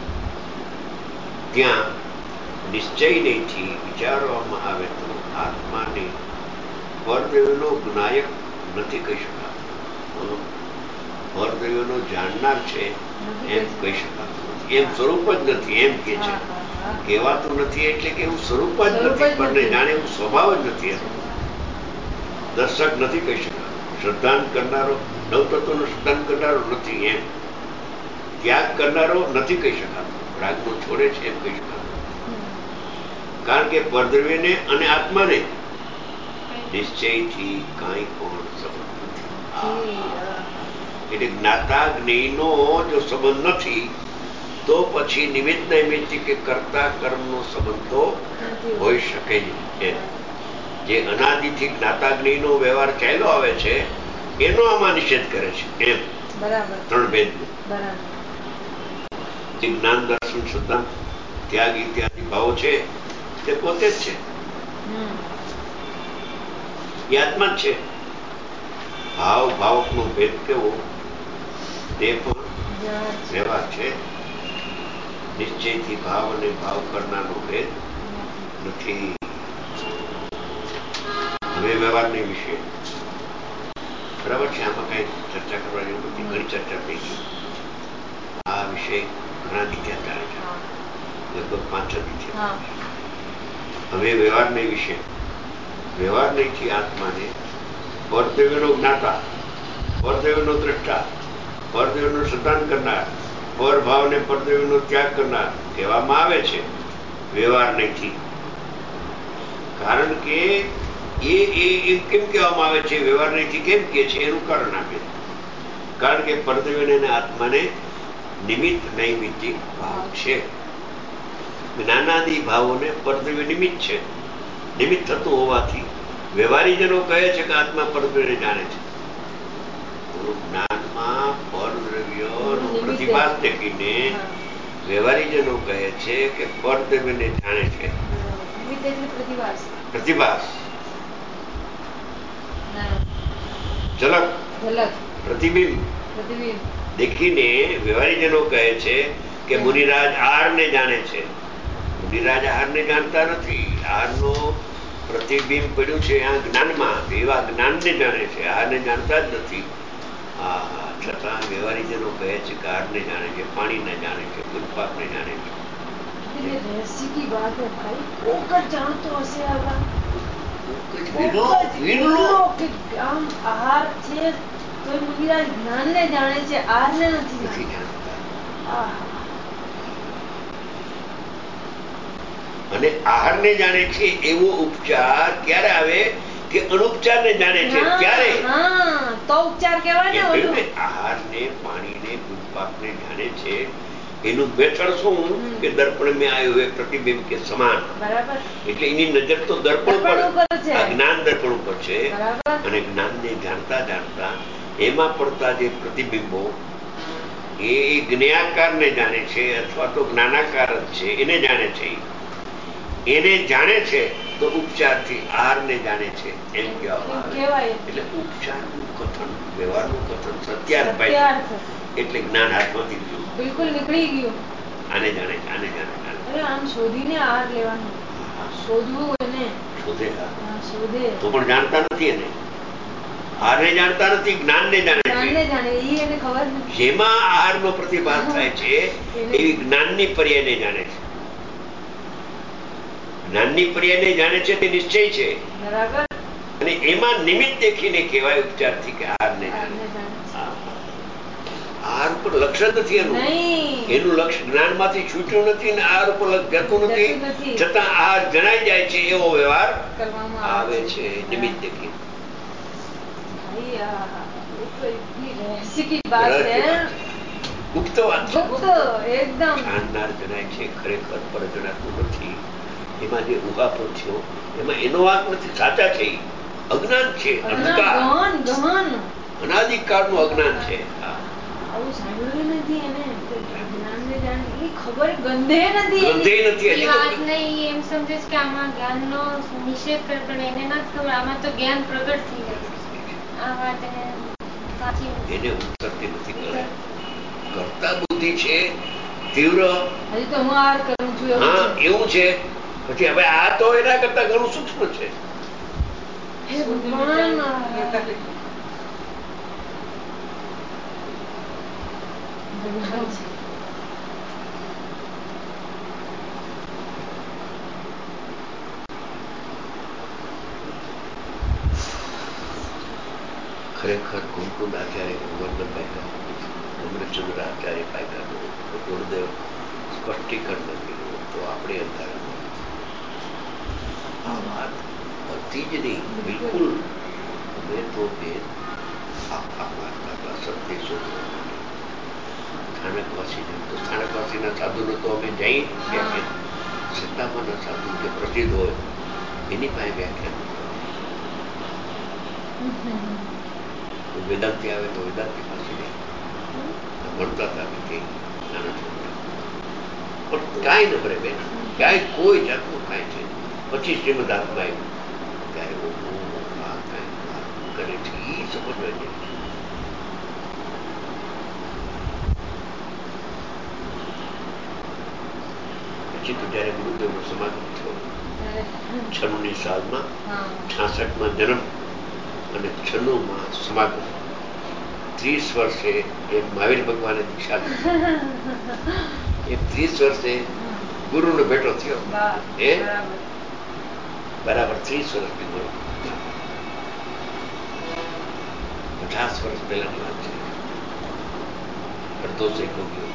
ત્યાં નિશ્ચયથી વિચારવામાં આવે તો આત્માને પરદેવીનો જ્ઞાયક નથી કહી શકાતો. પરદેવીનો જાણનાર છે એમ કહી શકાતું નથી. એમ સ્વરૂપ જ નથી એમ કે છે. કહેવાતું નથી એટલે કે એવું સ્વરૂપ જ નથી, પણ જાણે એવું સ્વભાવ જ નથી. એમ દર્શક નથી કહી શકાતું. શ્રદ્ધાન કરનારો, નવતત્વનું શ્રદ્ધાન કરનારો નથી એમ. ત્યાગ કરનારો નથી કહી શકાતો. રાગનો છોડે છે એમ કહી શકાતું. કારણ કે પરદ્રવ્યને અને આત્માને નિશ્ચયથી કાંઈ પણ સંબંધ નથી. એટલે જ્ઞાતા જ્ઞેયનો જો સંબંધ નથી તો પછી નિમિત્ત નૈમિત્તિક કે કર્તા કર્મનો સંબંધ તો હોઈ શકે નહીં. જે અનાદિથી જ્ઞાતા જ્ઞેયનો વ્યવહાર ચાલ્યો આવે છે એનો આમાં નિષેધ કરે છે. એમ ત્રણ ભેદ. જે જ્ઞાન, દર્શન, શ્રદ્ધા, ત્યાગ ઇત્યાદિ ભાવો છે તે પોતે જ છે, એ આત્મા જ છે. ભાવ ભાવકનો ભેદ કેવો તે પણ વ્યવહાર છે. નિશ્ચયથી ભાવ અને ભાવ કરનારનો ભેદ નથી. હવે વ્યવહારની વિશે બરાબર છે, આમાં કઈ ચર્ચા કરવા જેવું નથી. ઘણી ચર્ચા થઈ ગઈ આ વિષય. ઘણા દીધા ચાલે છે, લગભગ 5-6 દી છે. હવે વ્યવહારને વિશે. વ્યવહાર નહીંથી આત્માને પરદેવીનો જ્ઞાતા, પરદેવીનો દ્રષ્ટા, પરદેવીનું સંતાન કરનાર, પરભાવને પરદેવીનો ત્યાગ કરનાર કહેવામાં આવે છે. વ્યવહાર નહીંથી. કારણ કે એ કેમ કહેવામાં આવે છે? વ્યવહાર નહીંથી કેમ કે છે એનું કારણ આપે. કારણ કે પરદેવીને અને આત્માને નિમિત્ત નૈમિત્તિક ભાવ છે. જ્ઞાનાદિ ભાવોને પરદેવી નિમિત્ત છે. નિમિત્ત થતું હોવાથી વ્યવહારીજનો કહે છે કે આત્મા પરદ્રવ્યને જાણે છે. જ્ઞાનમાં પરદ્રવ્યનો પ્રતિભાસ દેખીને વ્યવહારીજનો કહે છે કે પરદ્રવ્યને જાણે છે. પ્રતિભાસ, ઝલક, પ્રતિબિંબ દેખીને વ્યવહારીજનો કહે છે કે મુનિરાજ આહારને જાણે છે. મુનિરાજ આહારને જાણતા નથી. આહારનો પ્રતિબિંબ પડ્યું છે આ જ્ઞાનમાં, એવા જ્ઞાનને જાણે છે, આહારને જાણતા જ નથી. છતાં વ્યવહારીજનો કહે છે કે આહારને જાણે છે, પાણીને જાણે છે, પુષ્પાકને જાણે છે. આહાર છે તો મુનિરાજ જ્ઞાનને જાણે છે, આહારને નથી જાણતા. અને આહારને જાણે છે એવો ઉપચાર ક્યારે આવે કે અનુપચારને જાણે છે ત્યારે. તો ઉપચાર કહેવાય ને. આહારને, પાણીને, પુષ્પાકને જાણે છે એનું બેઠળ શું કે દર્પણ મેં આવ્યું હોય પ્રતિબિંબ કે સમાન. એટલે એની નજર તો દર્પણ પર, જ્ઞાન દર્પણ ઉપર છે. અને જ્ઞાનને જાણતા જાણતા એમાં પડતા જે પ્રતિબિંબો એ જ્ઞાયાકારને જાણે છે અથવા તો જ્ઞાનાકાર જ છે એને જાણે છે. એને જાણે છે તો ઉપચારથી આહારને જાણે છે એમ કહેવાય. એટલે ઉપચારનું કથન, વ્યવહારનું કથન સત્યાર્થ એટલે જ્ઞાન હાથમાંથી ગયું, બિલકુલ નીકળી ગયું. આને જાણે છે, આને જાણે છે. આમ શોધીને આહાર લેવાનું, શોધવું એને. શોધે તો પણ જાણતા નથી એને. આહારને જાણતા નથી, જ્ઞાનને જાણે છે. જેમાં આહારનો પ્રતિભાસ થાય છે એવી જ્ઞાનની પર્યાયને જાણે છે. જ્ઞાનની પર્યાયને જાણે છે તે નિશ્ચય છે. અને એમાં નિમિત્ત દેખીને કહેવાય ઉપચારથી કે આહારને જાણે. આહાર ઉપર લક્ષ્ય નથી એનું. એનું લક્ષ્ય જ્ઞાનમાંથી છૂટ્યું નથી ને આહાર ઉપર જતું નથી, છતાં આહાર જણાઈ જાય છે એવો વ્યવહાર આવે છે નિમિત્ત દેખીને. ગુપ્ત વાત જાણનાર જણાય છે, ખરેખર પર જણાતું નથી. એમાં જે ઉહાપોથીઓ એમાં એનો વાંક નથી, સાચા છે. અજ્ઞાન છે, અંધકાર, અનાદિકાળનું અજ્ઞાન છે. નિષેધ કરે પણ એને નથી ખબર. આમાં તો જ્ઞાન પ્રગટ થઈ જાય. આ વાત એને ઉતરતી નથી. સત્તા બુદ્ધિ છે તીવ્ર. હજી તો હું આ કરું છું એવું હા છે. એવું છે. પછી હવે આ તો એના કરતા ઘણું સૂક્ષ્મ છે. હે ભગવાન. ખરેખર કુમકુંદ આચાર્ય ગોવર્ધન પાયકા અમૃતચંદ્ર આચાર્ય પાયકાનું ગુરુદેવ સ્પષ્ટીકરણ કર્યું તો આપણે અંધારામાં આ વાત બધી જ નહીં બિલકુલ. મેં તો બેન સત્ય શોધવા માટે સ્થાનકવાસી તો સ્થાનકવાસીના સાધુનો તો અમે જઈ વ્યાખ્યાન સત્તામાના સાધુ જે પ્રસિદ્ધ હોય એની પાસે વ્યાખ્યાન વેદાંતિ આવે તો વેદાંતિ પાસે ભણતા હતા નાના છોકરા પણ કાંઈ ન ભરે બેન ક્યાંય કોઈ જાતનું કાંઈ છે. પછી શ્રીમદ આત્મા આવ્યું ત્યારે આ કાંઈ કરે છે એ સમજવા જેવી છે. પછી તો જયારે ગુરુદેવનો સમાગમ થયો 96ની સાલમાં 66માં જન્મ અને 96માં સમાગમ 30 વર્ષે એ મહાવીર ભગવાને દીક્ષા લીધી. એ 30 વર્ષે ગુરુનો ભેટો થયો એ બરાબર 30 વર્ષની ઉંમર 50 વર્ષ પહેલાની વાત છે. અડધો સેકલો ગયો.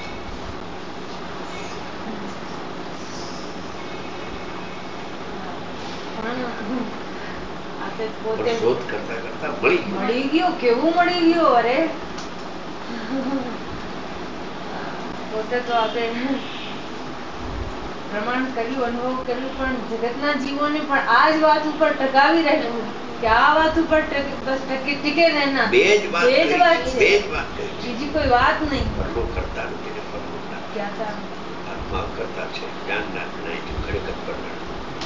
શોધ કરતા કરતા મળી ગયો. કેવું મળી ગયું. અરે પોતે તો આપણે પ્રમાણ કર્યું અનુભવ કર્યું પણ જગતના જીવોને પણ આ જ વાત ઉપર ટકાવી રહેવું કે આ વાત ઉપર બસ ટીકે રહેના. બે જ વાત છે. બીજી કોઈ વાત નહીં. ફરલો કરતા નથી ને ફરલો જ્ઞાતા આત્મા કરતા છે. જ્ઞાન ના જણાય છે ખરેખર પરમાણ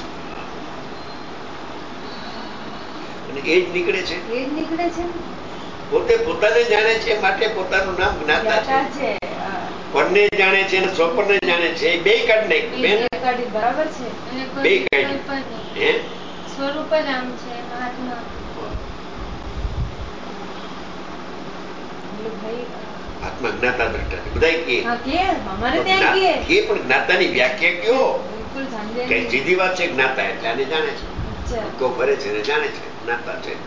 અને એ જ નીકળે છે. પોતે પોતાને જાણે છે માટે પોતાનું નામ જ્ઞાતા છે. પરને જાણે છે અને સ્વપરને જાણે છે. બે કાઢી નાખી બરાબર છે. બે કાઢી સ્વરૂપ જ આમ છે મહાત્મા. આત્મા જ્ઞાતા દ્રષ્ટા છે બધા કે અમારે ત્યાં કે પણ જ્ઞાતાની વ્યાખ્યા કયો બિલકુલ સમજે કે સીધી વાત છે. જ્ઞાતા એટલે આને જાણે છે કો ભરે છે ને જાણે છે જ્ઞાતા છે.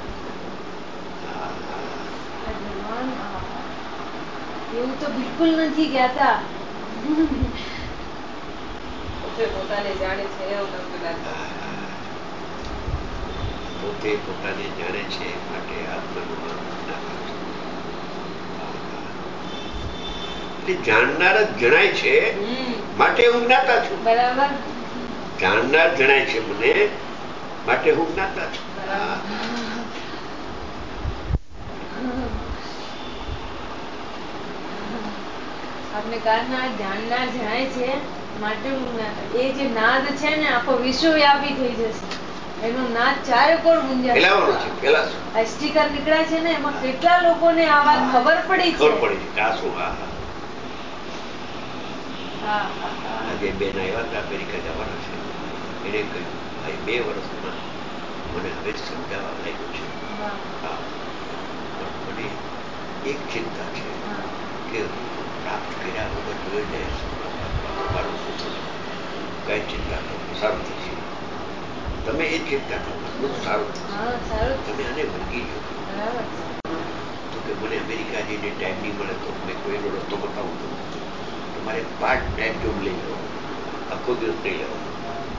એવું તો બિલકુલ નથી જ્ઞાતા. પોતાને જાણે છે પોતે પોતાને જાણે છે માટે આત્માનું નામ જ્ઞાતા છે. એટલે જાણનાર જ જણાય છે માટે હું જ્ઞાતા છું. બરાબર. જાણનાર જણાય છે મને માટે હું જ્ઞાતા છું. આપણે જાણનાર જણાય છે માટે હું જ્ઞાતા. એ જે નાદ છે ને આખો વિશ્વવ્યાપી થઈ જશે. એનો નાદ ચારે કોર ગુંજાશે. આ સ્ટીકર નીકળ્યા છે ને એમાં કેટલા લોકોને આ વાત ખબર પડી છે. આજે બેન આવ્યા હતા અમેરિકા જવાના છે. એને કહ્યું ભાઈ 2 વર્ષમાં મને હવે સમજાવવા લાગ્યું છે. પણ મને એક ચિંતા છે કે હું પ્રાપ્ત કર્યા વગર જોઈ જાય મારું શું થશે. કઈ ચિંતા કરો સારું થશે. તમે એ ચિંતા કરો બધું સારું થશે. તમે આને વળગી જાઓ. તો કે મને અમેરિકા જઈને ટાઈમ નહીં મળે તો મેં કોઈનો રસ્તો બતાવું તો તમારે પાર્ટ ટાઈમ જોબ લઈ લેવાનો. આખો દિવસ લઈ લેવાનો.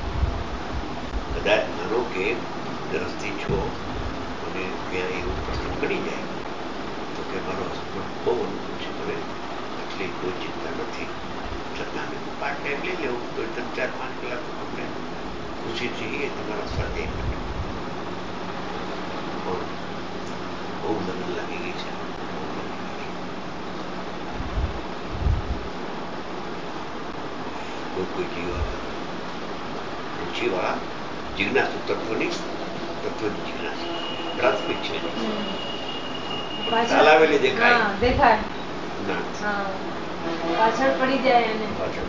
કદાચ માનો કે રસ્તી છો અને ત્યાં એવું પ્રસંગ બની જાય તો કે મારો હસબન્ડ બહુ અનુકૂળ છે મને એટલે કોઈ ચિંતા નથી. છતાં મેં પાર્ટ ટાઈમ લઈ લેવું તો 3-4-5 કલાક તમને ખુશીથી એ તમારા સ્વાધ્યાય માટે પણ બહુ લગ્ન લાગી ગઈ છે. કોઈ જીવા જિજ્ઞાસુ તત્વની જિજ્ઞાસા પ્રાથમિક છે. ચલાવેલી દેખાય સિદ્ધાંત હા, પાછળ પડી જાય એને. પાછળ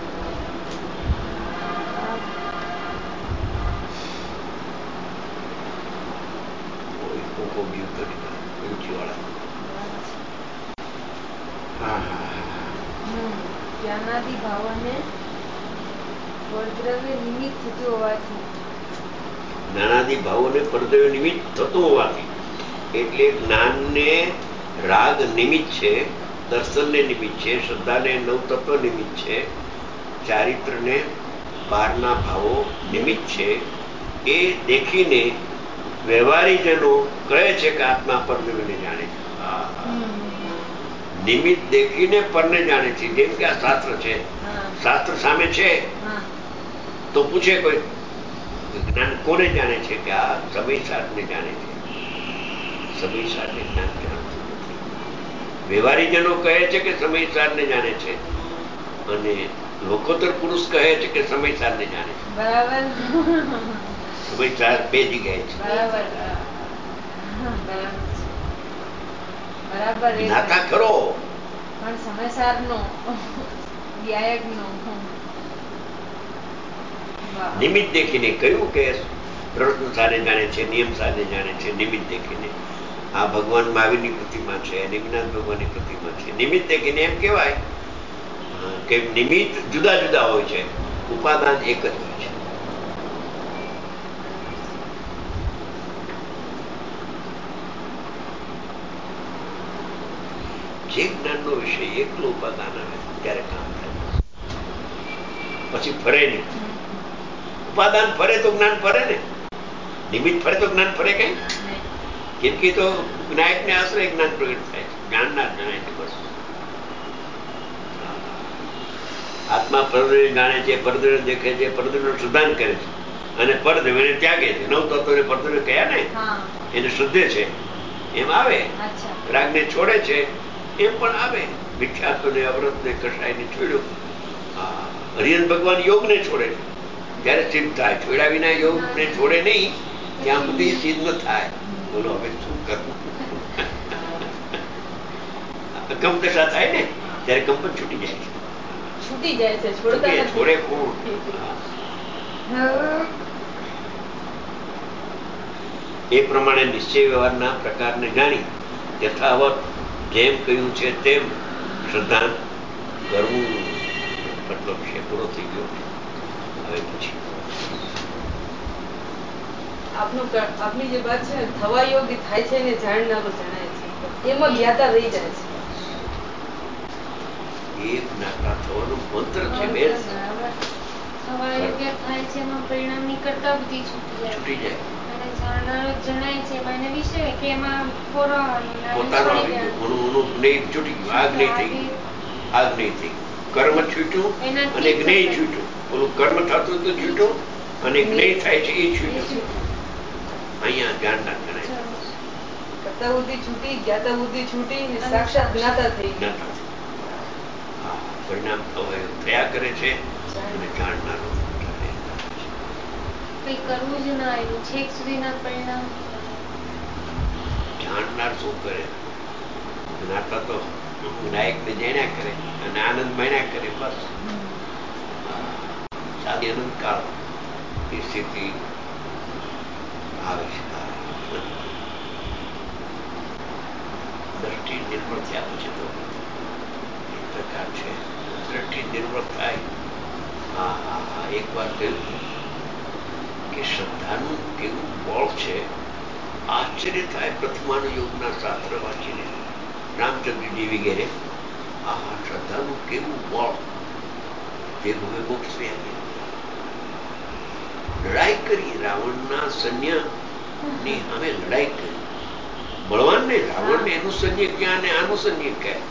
કોઈ કોકો જીવ તો ઊંચીવાળા. હા હા જ્ઞાનાદિ ભાવોને વળદ્રવ્ય નિમિત્ત થતું હોવાથી. જ્ઞાનાદિ ભાવોને પરદ્રવ્ય નિમિત્ત થતું હોવાથી એટલે જ્ઞાનને રાગ નિમિત્ત છે, દર્શનને નિમિત્ત છે, શ્રદ્ધાને નવતત્વ નિમિત્ત છે, ચારિત્રને બહારના ભાવો નિમિત્ત છે. એ દેખીને વ્યવહારીજનો કહે છે કે આત્મા પરદ્રવ્યને જાણે છે. નિમિત્ત દેખીને પરને જાણે છે. જેમ કે આ શાસ્ત્ર છે, શાસ્ત્ર સામે છે તો પૂછે કોઈ જ્ઞાન કોને જાણે છે કે આ સમય સાધને જાણે છે. સમય સાધને જ્ઞાન જાણતું નથી. વ્યવહારીજનો કહે છે કે સમય સાધને જાણે છે અને લોકોત્તર પુરુષ કહે છે કે સમય સાધને જાણે છે. બરાબર. સમય સાધ બે જગ્યાએ છે. બરાબર બરાબર. જ્ઞાતા ખરો પણ સમયસારનો વ્યાયકનો. નિમિત્ત દેખીને કહ્યું કે પ્રશ્ન સાધે જાણે છે, નિયમ સાધે જાણે છે. નિમિત્ત દેખીને આ ભગવાન મહાવીરની પ્રતિમા છે, નિમિનાથ ભગવાનની પ્રતિમા છે. નિમિત્ત દેખીને એમ કહેવાય કે નિમિત્ત જુદા જુદા હોય છે, ઉપાદાન એક જ હોય છે. જે જ્ઞાનનો વિષય એકલો ઉપાદાન આવે ત્યારે કામ થાય, પછી ફરે નહીં. ઉપાદાન ફરે તો જ્ઞાન ફરે ને, નિમિત્ત ફરે તો જ્ઞાન ફરે કઈ? કેમ કે તો વિનાયકને આશ્રય જ્ઞાન પ્રગટ થાય છે, જાણનાર જણાય છે. બસ આત્મા પરદ્રવ્ય જાણે છે, પરદ્રવ્ય દેખે છે, પરદ્રવ્યનું શુદ્ધાંત કરે છે અને પરદ્રવ્યને ત્યાગે છે. નવ તત્વોને પરદ્રવ્ય કયા ને એને શુદ્ધે છે એમ આવે. રાગને છોડે છે એમ પણ આવે. વિખ્યાતોને અવ્રતને કષાયને છોડ્યો. હરિયન ભગવાન યોગને છોડે છે ત્યારે સિદ્ધ થાય. છોડ્યા વિના યોગને છોડે નહીં ત્યાં સુધી સિદ્ધ ન થાય. બોલો હવે શું કરવું? કંપદશા થાય ને ત્યારે કંપન છૂટી જાય છે. છૂટી જાય છે, છોડતા નથી. છોડે કોણ? એ પ્રમાણે નિશ્ચય વ્યવહારના પ્રકારને જાણી યથાવત જેમ કહ્યું છે તેમ શ્રદ્ધા કરવું. મતલબ છે પૂરો થઈ ગયો. હવે પછી આપની જે વાત છે થવા યોગ્ય થાય છે ને જાણનારો જણાય છે, એમાં જ્ઞાતા રહી જાય છે. એક જ્ઞાતા થવાનો મંત્ર છે બેન. થવા યોગ્ય થાય છે એમાં પરિણામ નીકળતા બધી છૂટી જાય. અને જાણનારો જણાય છે એમાં એને વિષય કે એમાં પોતાનો આવી ગયો. ઊનું જ્ઞેય છૂટી ગયું. આગ નહીં થઈ ગયું. આગ નહીં થઈ ગયું. કર્મ છૂટ્યું અને જ્ઞેય છૂટ્યું. ઓલું કર્મ થતું તો છૂટ્યું અને જ્ઞેય થાય છે એ છૂટ્યું. અહીંયા જાણનાર જણાય. કરતા બુદ્ધિ છૂટી, જ્ઞાતા બુદ્ધિ છૂટી, સાક્ષાત જ્ઞાતા થઈ જ્ઞાતા. પરિણામ થયા કરે છે અને જાણનારો કઈ કરવું જ ના આવ્યું છેક સુધીના પરિણામ. જાણનાર શું કરે? જ્ઞાતા તો વિનાયકને જાણ્યા કરે અને આનંદ માણ્યા કરે. બસ સાદી અનંતકાળ એ સ્થિતિ આવે છે. દ્રષ્ટિ નિર્મળ થયા પછી તો એક પ્રકાર છે. દ્રષ્ટિ નિર્મળ થાય. એક વાર કહ્યું કે શ્રદ્ધાનું કેવું બળ છે, આશ્ચર્ય થાય. પ્રતિમાનો યોગના શાસ્ત્ર વાંચીને રામચંદ્રજી વગેરે શ્રદ્ધાનું કેવું બળ. તે ભવે મોક્ષ લડાઈ કરી. રાવણના સૈન્યની સામે લડાઈ કરી. બળવાન ને રાવણ ને એનું સૈન્ય ક્યાં ને આનું સૈન્ય ક્યાં?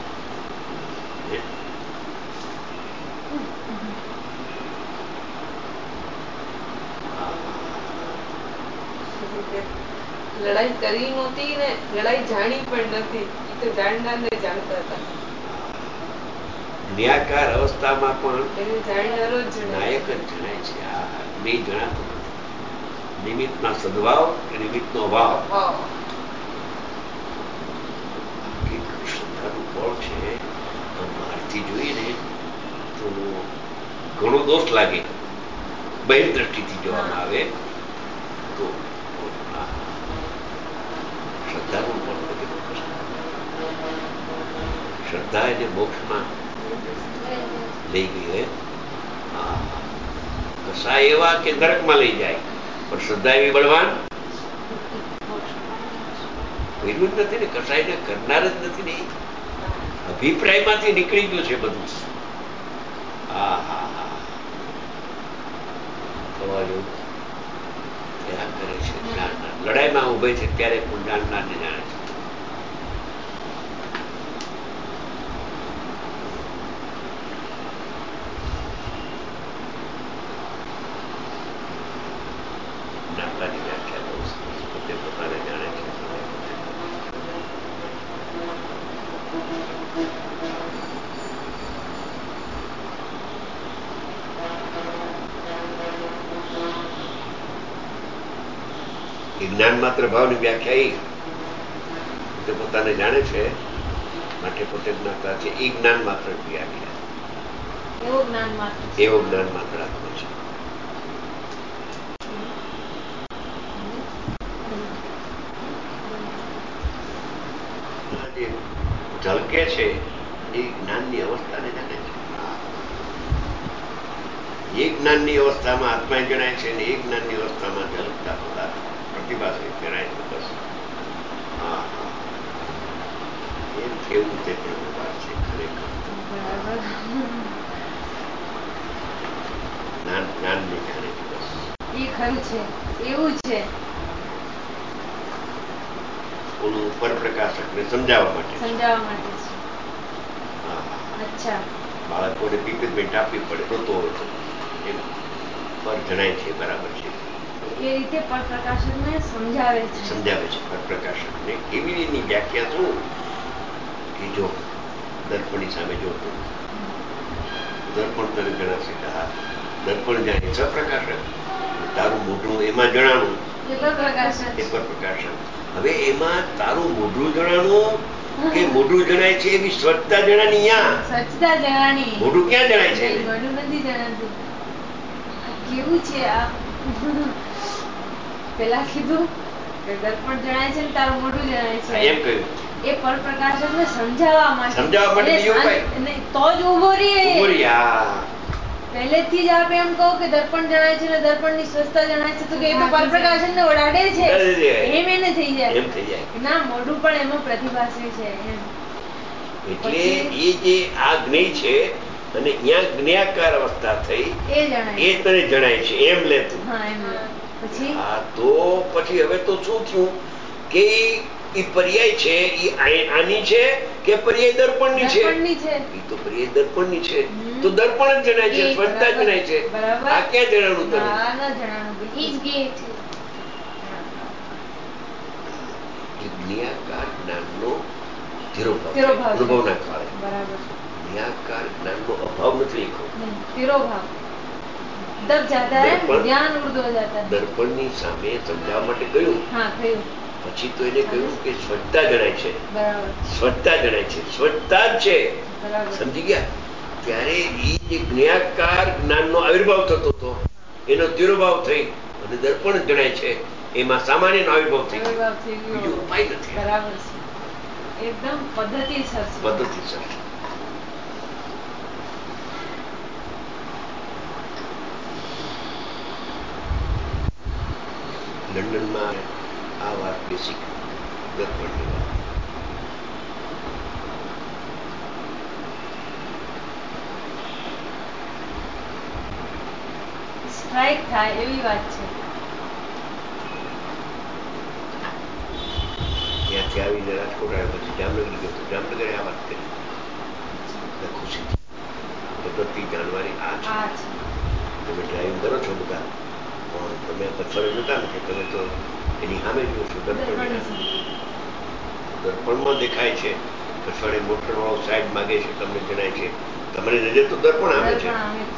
લડાઈ કરી નહોતી ને લડાઈ જાણી પણ નથી. એ તો જાણનાર ને જાણતા હતા. નિરાકાર અવસ્થામાં પણ જાણનારો જ નાયક જ જણાય છે. આ નહીં જણાતું નથી. નિમિત્તના સદભાવ કે નિમિત્તનો અભાવ. કેટલું શ્રદ્ધાનું બળ છે. ઘણો દોષ લાગે, બહિર્દ્રષ્ટિથી જોવામાં આવે તો શ્રદ્ધાનું ફળ બધું. શ્રદ્ધા એને મોક્ષમાં લઈ ગઈ હે. કસાય એવા કે નરકમાં લઈ જાય, પણ શ્રદ્ધા એવી બળવાન કર્યું જ નથી ને, કસાયને કરનાર જ નથી ને. અભિપ્રાયમાંથી નીકળી ગયું છે બધું. હા હા હા થવા જેવું ત્યાં કરે છે. જાણનાર લડાઈમાં ઉભે છે ત્યારે પણ જાણનારને જાણે છે. જ્ઞાતાની વ્યાખ્યા બહુ સરસ. પોતે પોતાને જાણે છે. જ્ઞાન માત્ર ભાવની વ્યાખ્યા એ પોતે પોતાને જાણે છે માટે પોતે જ્ઞાતા છે. એ જ્ઞાન માત્ર વ્યાખ્યા, એવો જ્ઞાન માત્ર આત્મા છે. જે ઝલકે છે એ જ્ઞાનની અવસ્થાને જાણે છે. એ જ્ઞાનની અવસ્થામાં આત્મા જણાય છે ને એ જ્ઞાનની અવસ્થામાં ઝલકતા પદાર્થ પ્રતિભાસી જણાય છે. બસ હા એમ કેવું તે પણ વ્યવહાર છે. ખરેખર જ્ઞાનને જાણે છે. બસ એ ખરું છે, એવું છે. ઓલું પરપ્રકાશકને સમજાવવા માટે છે. અચ્છા, બાળકોને પીપીમેન્ટ આપવી પડે રોતો હોય તો એમ પર જણાય છે. બરાબર છે. એ રીતે પરપ્રકાશકને સમજાવે છે. પરપ્રકાશકને એવી એની વ્યાખ્યા શું કે જો દર્પણની સામે જોતું, દર્પણ તને જણાશે કે હા દર્પણ જાણે સપ્રકાશક, તારું મોઢું એમાં જણાનું એ પરપ્રકાશક. હવે એમાં તારું મોઢું જણાનું કે મોઢું જણાય છે એવી સ્વચ્છતા જણાની. સ્વચ્છતા જણાની. મોઢું ક્યાં જણાય છે? મોઢું નથી જણાતું. કેવું છે આ? પેલા કીધું કે દર્પણ જણાય છે ને તારું મોઢું જણાય છે, એમ કહ્યું. એ પરપ્રકાશકને સમજાવવા માટે બીજું કઈ તો જ ઉભો રહે. હા પહેલેથી જ આપ એમ કહો કે દર્પણ જણાય છે ને દર્પણની સ્વચ્છતા જણાય છે તો કે એ તો પરપ્રકાશકને ઓડાડે છે એમ એને થઈ જાય. ના, મોઢું પણ એમાં પ્રતિભાસે છે એમ. એટલે એ જે આ જ્ઞેય છે અને ત્યાં જ્ઞાકાર અવસ્થા થઈ એ તને જણાય છે એમ લેતું. પછી હા તો પછી હવે તો શું થયું કે એ પર્યાય છે એ આની છે કે પર્યાય દર્પણની છે? એ તો પર્યાય દર્પણની છે. તો દર્પણ જ જણાય છે, સ્વચ્છતા જણાય છે. આ ક્યાં જણાનું તને? જ્ઞાકાર જ્ઞાનનો તિરોભાવ અનુભવના કાળે. જ્ઞાકાર જ્ઞાનનો અભાવ નથી લખ્યો. દર્પણની સામે સમજાવવા માટે કહ્યું. પછી તો એને કહ્યું કે સ્વચ્છતા જણાય છે. સ્વચ્છતા જણાય છે, સ્વચ્છતા જ છે. સમજી ગયા? ત્યારે એ જે જ્ઞાકાર જ્ઞાનનો આવિર્ભાવ થતો હતો એનો તિરોભાવ થઈ અને દર્પણ જણાય છે એમાં સામાન્યનો આવિર્ભાવ થઈ ગયો. બીજો ઉપાય નથી. બરાબર છે. એકદમ પદ્ધતિસર. લંડનમાં આ વાત બેસિક દર્પણની વાત. સ્ટ્રાઇક થાય એવી વાત છે. ત્યાંથી આવીને રાજકોટ આવ્યા પછી જામનગર ગયો તો જામનગરે આ વાત કરી. ખુશી પ્રગતિ જાણવાની આ છે. તમે ડ્રાઇવિંગ કરો છો બધા પણ તમે પછવાડે જોતા નથી. તમે તો એની સામે જુઓ છો. દર્પણમાં દેખાય છે. પછવાડે મોટર વાળો સાઈડ માગે છે તમને જણાય છે. તમારી નજર તો દર્પણ આવે છે.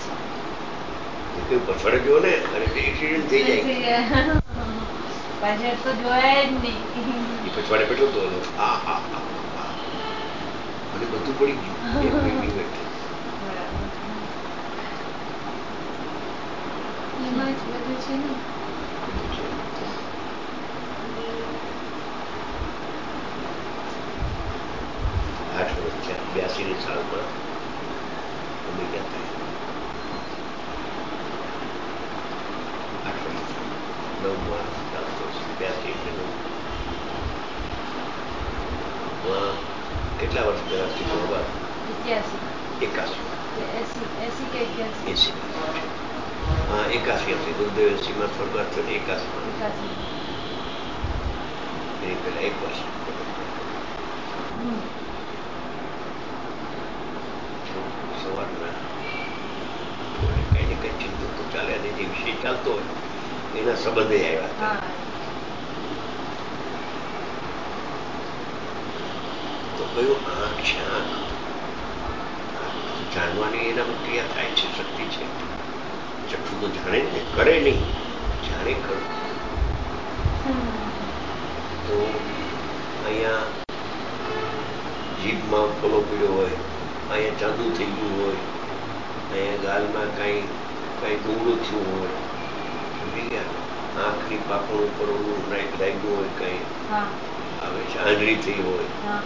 પછવાડે જુઓ ને અને એક્સિડન્ટ થઈ જાય. પાછળ તો જોયા જ નહીં. એ પછવાડે બેઠો તો હા હા હા મને બધું પડી ગયું. આત્મામાં જ બધું છે ને. 82ની સાલમાં અમે ગયા હતા. 9 કેટલા વર્ષ પહેલા થયું? 81. હા, 81 હતી. ગુરુદેવ 80માં સ્વર્ગવાસ થયો ને 81માં. એની પહેલા 1 વર્ષ સવારના કઈ ને કઈ ચિંતન તો ચાલે, અને જે વિષય ચાલતો હોય એના સંબંધે આવ્યા હતા. તો કયું આંખ છે? આંખ જાણવાની એનામાં ક્રિયા થાય છે, શક્તિ છે. ચક્ષુ તો જાણે ને, કરે નહીં, જાણે ખરું. તો અહીંયા જીભમાં ફોલો પીડ્યો હોય, અહીંયા ચાંદુ થઈ ગયું હોય, અહીંયા ગાલમાં કઈ ગોળું થયું હોય, સમજી ગયા? આંખની પાપણ ઉપર ઓલું લાગ્યું હોય, કઈ આવે છે, આંજળી થઈ હોય,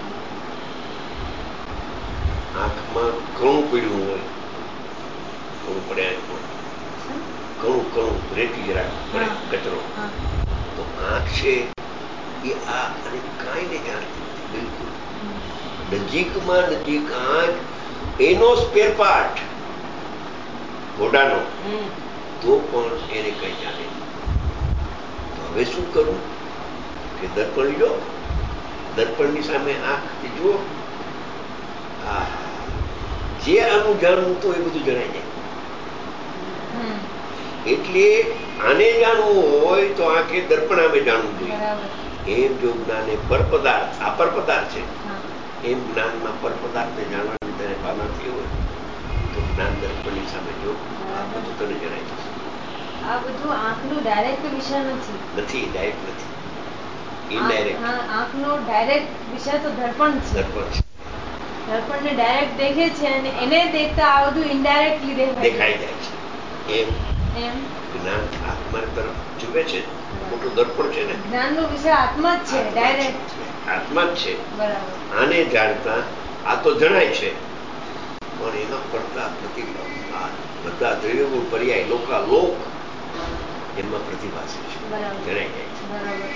આંખમાં ઘણું પીડ્યું હોય, ઘણું પડે આંખમાં, ઘણું રેતી જરાક પડે, કચરો. તો આંખ છે એ આ અને કાંઈ ને જાણતી બિલકુલ. નજીકમાં નજીક આંખ એનો સ્પેર પાર્ટ ઘોડાનો, તો પણ એને કઈ જાણે. હવે શું કરવું? કે દર્પણ લો, દર્પણની સામે આંખ જુઓ. જે આનું જાણવું તો એ બધું જણાય જાય. એટલે આને જાણવું હોય તો આંખે દર્પણ આમે જાણવું જોઈએ. એમ જો જ્ઞાને પરપદાર્થ, આ પરપદાર્થ છે, એમ જ્ઞાનમાં પરપદાર્થને જાણવાની તને પાના થઈ હોય તો જ્ઞાન દર્પણની સામે જો, આ બધું તને જણાય જશે. આ બધું આંખનો ડાયરેક્ટ વિષય નથી. ડાયરેક્ટ નથી, ઇનડાયરેક્ટ. આંખનો ડાયરેક્ટ વિષય તો દર્પણ છે. દર્પણને ડાયરેક્ટ દેખે છે અને એને દેખતા આ બધું ઇનડાયરેક્ટલી દેખાઈ જાય છે. એમ જ્ઞાન આત્મા તરફ જુએ છે. મોટું દર્પણ છે ને, જ્ઞાનનો વિષય આત્મા જ છે, ડાયરેક્ટ આત્મા જ છે. બરાબર. આને જાણતા આ તો જણાય છે, પણ એમાં પડતા પ્રતિભા, બધા દ્રવ્યો પર્યાય લોકાલોક એમાં પ્રતિભાસે છે, જણાઈ જાય છે. બરાબર.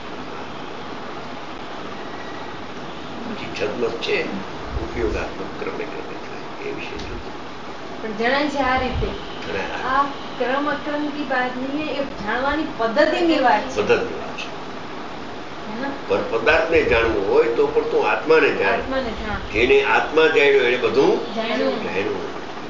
પછી છદ્મત છે, ઉપયોગાત્મક ક્રમે ક્રમે થાય એ વિશે જુદું. પણ જણાય છે આ રીતે. આ ક્રમ અક્રમ की बात नहीं है, એ જાણવાની પદ્ધતિની વાત છે. પર પદાર્થને જાણવું હોય તો પણ તું આત્માને જાણ. જેને આત્મા જાણ્યો એને બધું જાણ્યું.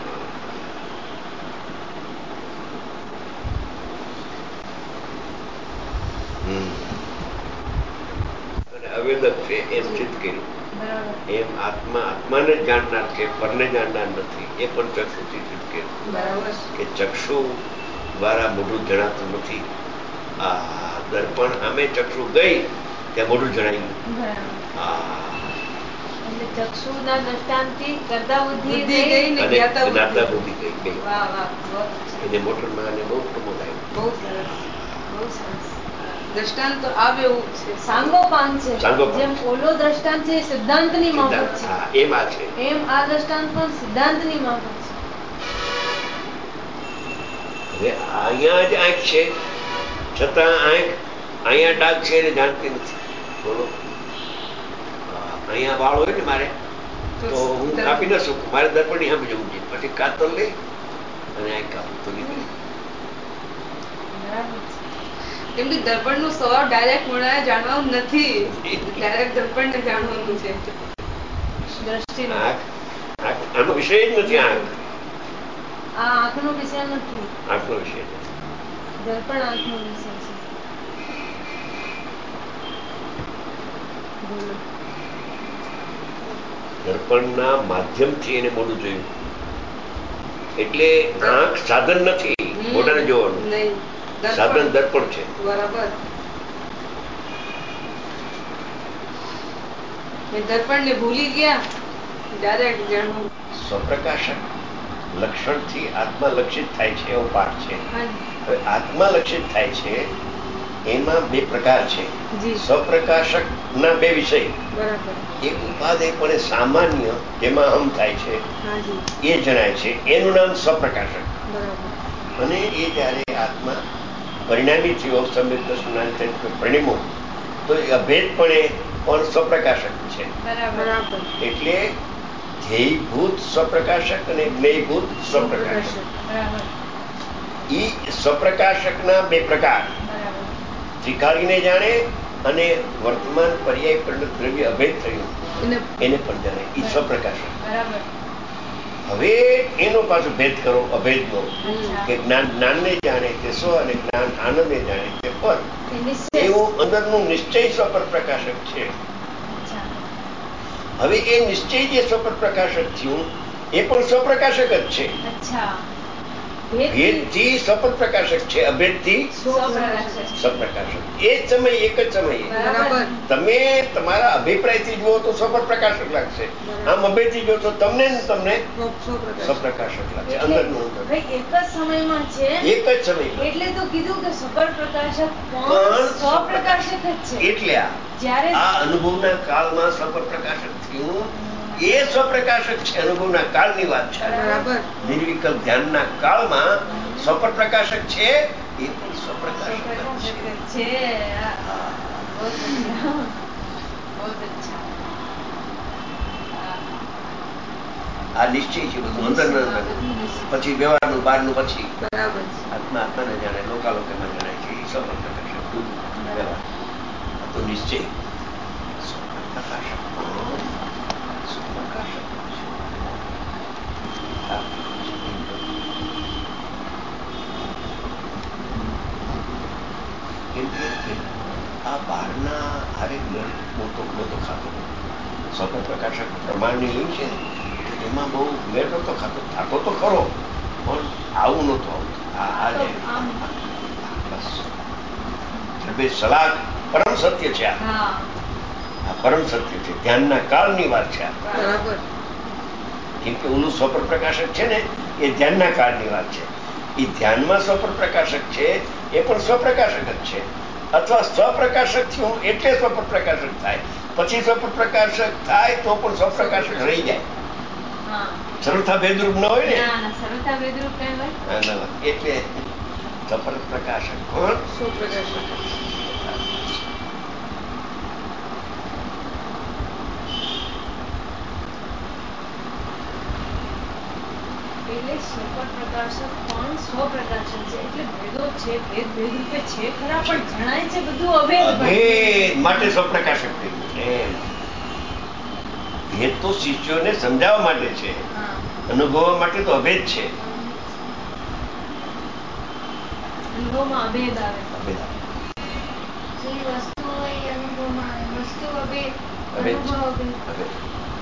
અવેદક છે એમ સિદ્ધ કર્યું. એમ આત્માને જાણનાર છે, પરને જાણનાર નથી. એ પણ ચક્ષુથી સિદ્ધ કર્યું કે ચક્ષુ દ્વારા મોઢું જણાતું નથી. આ દર્પણ સામે ચક્ષુ ગઈ ત્યાં મોઢું જણાઈ ગયું. ચક્ષુના દ્રષ્ટાંતથી કર્તા બુદ્ધિ ગઈ ને જ્ઞાતા બુદ્ધિ ગઈ. એને મોટરમાં અને બહુ પ્રમોદ આવ્યો. બહુ સરસ, બહુ સરસ. દ્રષ્ટાંત તો આવે એવું છે. સાંગોપાંગ છે. જેમ ઓલો દ્રષ્ટાંત છે સિદ્ધાંતની માફક છે, એમ આ છે. એમ આ દ્રષ્ટાંત પણ સિદ્ધાંતની માફક છે. હવે અહીંયા જ આંખ છે, છતાં આંખ અહીંયા ડાઘ છે એને જાણતી નથી. બોલો, અહીંયા વાળ હોય ને મારે તો હું કાપી ન શકું, મારે દર્પણની સામે જવું જોઈએ. પછી કાતર લઈ અને આંખ કાપું તો નીકળે. કેમ કે દર્પણ નો સ્વભાવ ડાયરેક્ટ મોઢાને જાણવાનું નથી, ડાયરેક્ટ દર્પણ ને જાણવાનું છે. આનો વિષય જ નથી. આંખનો વિષય નથી. આંખનો વિષય નથી. દર્પણ આંખનો વિષય છે. દર્પણના માધ્યમથી એને મોઢું જોયું. એટલે આંખ સાધન નથી મોઢાને જોવાનું, સાધન દર્પણ છે. બરાબર. દર્પણ ને ભૂલી ગયા, ડાયરેક્ટ જાણવું. સ્વપ્રકાશક લક્ષણથી આત્મા લક્ષિત થાય છે એવો પાઠ છે. આત્મા લક્ષિત થાય છે એમાં બે પ્રકાર છે. જી. સ્વપ્રકાશક ના બે વિષય. બરાબર. એક ઉપાદેયપણે સામાન્ય જેમાં હમ થાય છે હાજી. એ જણાય છે, એનું નામ સ્વપ્રકાશક. બરાબર. અને એ જ્યારે આત્મા પરિણામી થયો સમ્યક દર્શન પરિણમો તો એ અભેદપણે પણ સ્વપ્રકાશક છે. બરાબર. એટલે ધ્યેયભૂત સ્વપ્રકાશક અને જ્ઞેયભૂત સ્વપ્રકાશક. બરાબર. ઈ સ્વપ્રકાશકના બે પ્રકાર, બરાબર. ત્રિકાળીને જાણે અને વર્તમાન પર્યાય પરિણત દ્રવ્ય અભેદ થયું એને પણ જાણે, ઈ સ્વપ્રકાશક. બરાબર. હવે એનો પાછો ભેદ કરો અભેદનો, કે જ્ઞાનને જાણે તે સ્વ અને જ્ઞાન આનંદને જાણે તે પર, એવું અંદરનું નિશ્ચય સ્વપર પ્રકાશક છે. હવે એ નિશ્ચય જે સ્વપર પ્રકાશક થયું એ પણ સ્વપ્રકાશક જ છે. ભેદથી સ્વપર પ્રકાશક છે, અભેદથી સ્વપ્રકાશક. એ જ સમય એક જ સમયે તમે તમારા અભિપ્રાયથી જુઓ તો સ્વપર પ્રકાશક લાગશે, આમ અભેદથી જો તો તમને સ્વપ્રકાશક લાગશે. અંદરનું અંદર એક જ સમયમાં છે, એક જ સમયમાં. એટલે તો કીધું કે સ્વપર પ્રકાશક પણ સ્વપ્રકાશક જ છે. એટલે આ અનુભવના કાળમાં સ્વપર પ્રકાશક થયું એ સ્વપ્રકાશક છે. અનુભવના કાળની વાત છે. નિર્વિકલ્પ ધ્યાનના કાળમાં સ્વપર પ્રકાશક છે, એ પણ સ્વપ્રકાશક છે. આ નિશ્ચય છે બધું અંદર. પછી વ્યવહારનું બહારનું પછી આત્મા આત્માને જાણે, લોકાલોકમાં જણાય છે, એ સ્વપર પ્રકાશક. વ્યવહાર તો નિશ્ચય પ્રકાશક પ્રકાશક કેમ કે આ બહારના હરેક નહોતો ખાતો. સ્વપર પ્રકાશક પ્રમાણની લિંક છે ને એમાં બહુ મેળ નહોતો ખાતો. થતો તો ખરો પણ આવું નહોતું આવતું. બસ બે સલાહ પરમ સત્ય છે. આ પરમ સત્ય છે, ધ્યાનના કાળની વાત છે. કેમ કે ઓલું સ્વપર પ્રકાશક છે ને એ ધ્યાનના કાળની વાત છે. એ ધ્યાનમાં સ્વપર પ્રકાશક છે એ પણ સ્વપ્રકાશક જ છે. અથવા સ્વપ્રકાશક થયું એટલે સ્વપર પ્રકાશક થાય, પછી સ્વપર પ્રકાશક થાય તો પણ સ્વપ્રકાશક રહી જાય. સરળતા ભેદરૂપ ન હોય ને, એટલે સ્વપર પ્રકાશક પણ સ્વપ્રકાશક. એટલે સ્વપર પ્રકાશક પણ સ્વપ્રકાશક છે. એટલે ભેદો છે, ભેદરૂપે છે ખરા, પણ જણાય છે બધું અભેદ માટે સ્વપ્રકાશક થઈ ગયું. ભેદ તો શિષ્યોને સમજાવવા માટે છે, અનુભવવા માટે તો અભેદ છે. અનુભવમાં અભેદ આવે. અભેદ જે વસ્તુ હોય એ અનુભવમાં આવે. વસ્તુ અભેદ, અનુભવ અભેદ.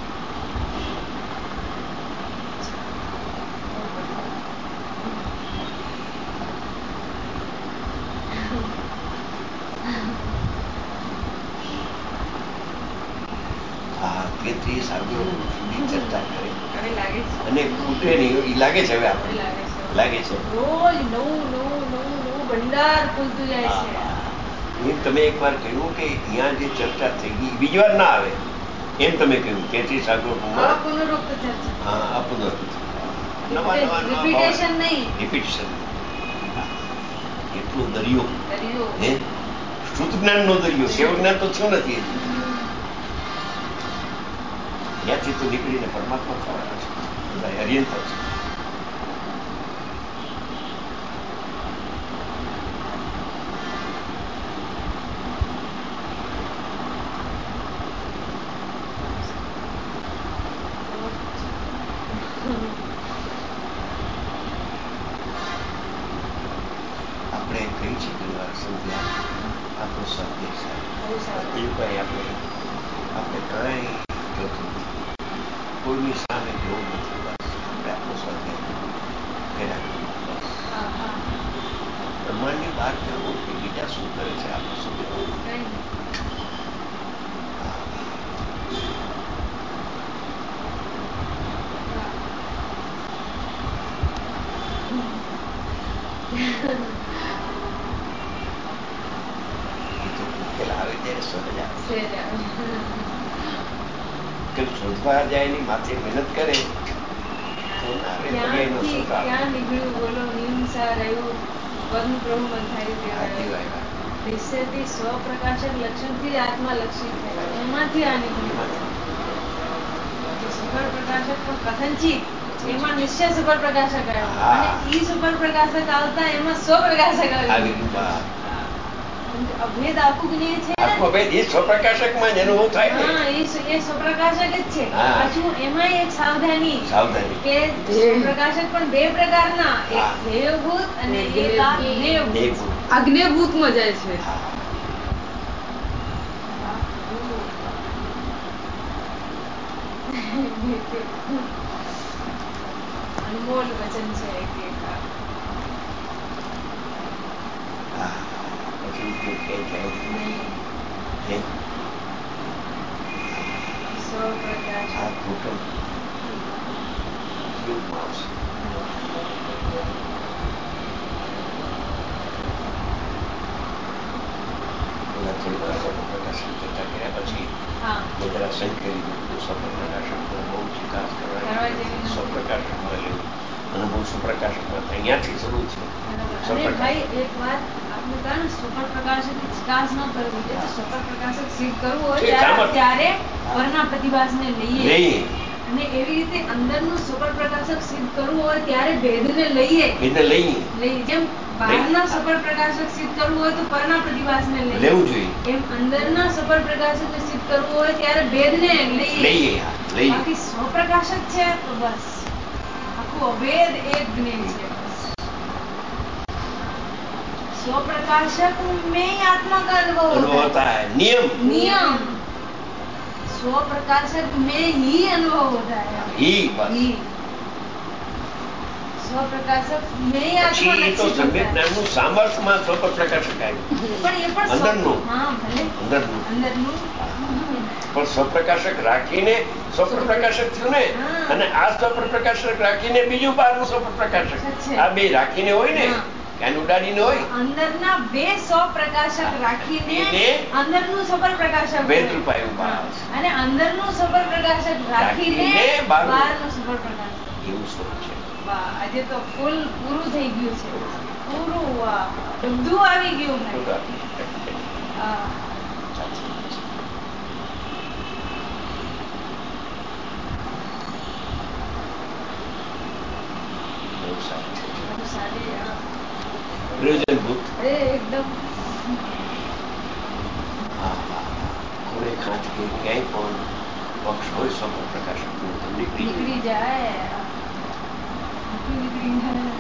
ચર્ચા કરે અને ખૂટે નહીં એ લાગે છે. હવે આપણે લાગે છે રોજ નવું ભંડાર ખુલતું જાય છે. તમે એક વાર કહ્યું કે અહીંયા જે ચર્ચા થઈ ગઈ બીજી વાર ના આવે, એમ તમે કહ્યું. 33 આગળમાં અપુનરુક્ત ચર્ચા. હા, અપુનરુક્ત. રિપીટેશન નહીં. રિપીટેશન. એટલો દરિયો હે શુદ્ધ જ્ઞાનનો દરિયો, સેવ જ્ઞાન તો થયું નથી. ત્યાંથી તો નીકળીને પરમાત્મા થવાના છે બધા, અરિયંત છે. આપણે કહી છે ઘણી વાર સંધ્યા આપણો સ્વાધ્યાય છે. એવું કઈ આપણે કાંઈ જોતું નથી, કોઈની સામે જોવું નથી. બસ આપણે આપણો સ્વાધ્યાય બ્રહ્માંડની બહાર ક્યાં હોય કે બીજા શું કરે છે આપણે શું કહેવાનું. બહાર જાય એની માથે મહેનત કરે તો ના રે પગે એનો ક્યાંથી સંતાપ. ક્યાં નીકળ્યું બોલો? હિંસા રહ્યું પદ પ્રભુ બંધાયું સાચી કહેવાય. વાત. નિશ્ચયથી સ્વપ્રકાશક લક્ષણથી જ આત્મા લક્ષિત થાય. એમાંથી આ નીકળ્યું. જે સુપર પ્રકાશક પણ કથનચિત એમાં નિશ્ચય સુપર પ્રકાશક આવ્યો હા. અને ઈ સુપર પ્રકાશક આવતા એમાં સ્વપ્રકાશક આવી આવ્યું. ગયું બા. અભેદ આખું જ્ઞેય છે ને? આત્મભેદ એ સ્વપ્રકાશકમાં જ અનુભવ થાય ને. હા, એ સ્વપ્રકાશક જ છે. હા. પાછું એમાં એક સાવધાની સાવધાની. કે સ્વપ્રકાશક પણ બે પ્રકારના, એક હા. ધ્યેયભૂત અને એક આ જ્ઞેયભૂત. દેવભૂત. આજ્ઞાભૂતમાં જાય છે. હા. અનમોલ વચન છે એક એક આ. હા. પછી ઉપયોગ ક્યાંય થાય નહીં. નહીં. સ્વપ્રકાશક. આ ઘૂંટણ ઉપયોગમાં આવશે. ઓલા થોડીક વાર સ્વપ્રકાશક ચર્ચા કર્યા પછી હા. મેં જરા સંકેલી દીધું સ્વપ્રકાશકનો બહુ વિકાસ કરવા કરવાની જેવી નથી. સ્વપ્રકાશકમાં લેવું. અનુભવ સ્વપ્રકાશકમાં થાય. અહીંયાથી શરૂ છે. અને ભાઈ એક વાત આપણે કહ્યું ને સુપર પ્રકાશકની ચિકાસ ન કરવી. એ તો સુપર પ્રકાશક સિદ્ધ કરવું હોય છે, સામર્થ્ય. ત્યારે પરના પ્રતિભાસને લઈએ. લઈએ. અને એવી રીતે અંદરનું સુપર પ્રકાશક સિદ્ધ કરવું હોય ત્યારે ભેદને લઈએ. એને લઈએ. જેમ બહારના સુપર પ્રકાશક સિદ્ધ કરવું હોય તો પરના પ્રતિભાસને લઈએ. લેવું જોઈએ. એમ અંદરના સુપર પ્રકાશકને સિદ્ધ કરવું હોય ત્યારે ભેદને લઈએ. લઈએ. હા, લઈએ. બાકી સ્વપ્રકાશક છે તો બસ આખું અભેદ એક જ્ઞેય છે. स्वप्रकाशक में ही आत्मा का अनुभव होता है। नियम स्वप्रकाशक में ही अनुभव होता है। ही बस. स्वप्रकाशक में ही आत्मा પછી એ તો लक्षित સમ્યક होता है। જ્ઞાનનું સામર્થ્યમાં સ્વપ્રકાશક આવ્યું. પણ એ પણ અંદરનું. હા ભલે અંદરનું. અંદરનું પણ સ્વપ્રકાશક રાખીને સ્વપ્રકાશક થયું ને. હા. અને આ સ્વપ્રકાશક રાખીને બીજું બહારનું સ્વપ્રકાશક. છે. આ બે રાખીને હોય ને હા. ત્યાં ઉડાડીને હોય. અંદરના બે સ્વપ્રકાશક રાખીને અંદરનું સુપર પ્રકાશક ભેદરૂપ આવ્યું હોય. બસ. અને અંદરનું સુપર પ્રકાશક રાખીને રાખીને બહારનું. બહારનું સુપર પ્રકાશક. એવું સ્વરૂપ છે. વાહ, આજે તો ફૂલ પૂરું થઈ ગયું છે. પૂરું. વાહ, બધું આવી ગયું ભાઈ. બધું આવી ગયું. હા. સાચી વાત છે. બહુ સારી છે. બહુ સારી. હા. પ્રયોજનભૂત. અરે એકદમ હા, હા. ખૂણે ખાંચ કે ક્યાંય પણ પક્ષ હોય સ્વપ્રકાશકનું તો નીકળી જાય. નીકળી જાય.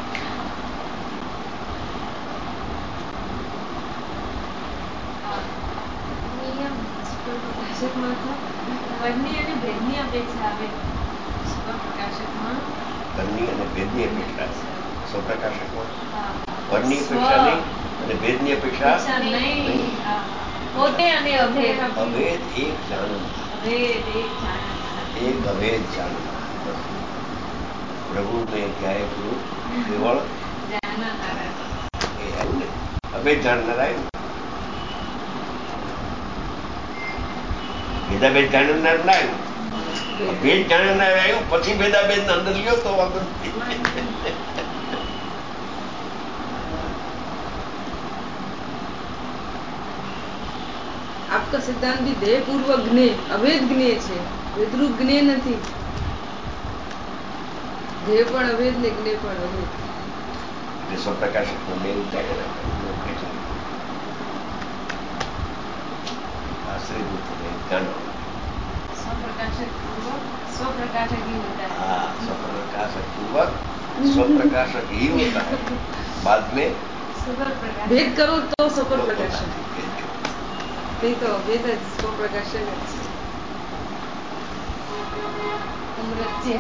હા. નિયમ સુપર પ્રકાશકમાં તો પરની અને ભેદની અપેક્ષા આવે. સુપર પ્રકાશકમાં પરની અને ભેદની અપેક્ષા સ્વપ્રકાશકમાં. હા. પરની અપેક્ષા નહીં અને ભેદની અપેક્ષા નહીં. હા. પોતે અને અભેદ. અભેદ એક જાણનાર. અભેદ એક જાણનાર. એક અભેદ જાણનાર. પ્રભુ મેં ધ્યાય ગુરુ કેવળ જાણનાર. એ આવ્યું ને અભેદ જાણનાર આવ્યું. ભેદાભેદ જાણનાર ના આવ્યું. ભેદ જાણનાર આવ્યું પછી ભેદાભેદ અંદર લ્યો તો વાંધો નથી. आपका सिद्धांत भी देह पूर्वक ज्ञेय अभेद ज्ञेय છે વેદરૂપ જ્ઞેય નથી. ધ્યેય પણ અભેદ ને જ્ઞેય પણ અભેદ. એટલે સ્વપ્રકાશકમાં મેં ઉતાર્યા ને એટલે આશ્રયભૂત જાણો. स्वप्रकाशक पूर्वक स्वप्रकाशक ही होता है। हाँ, स्वप्रकाशक पूर्वक स्वप्रकाशक ही होता है. बाद में सुपर प्रकाश ભેદ કરો તો સુપર वो પ્રકાશ. होता है. भेद करो. નહીં તો અભેદ જ સ્વપ્રકાશ જ છે. અમૃત્ય.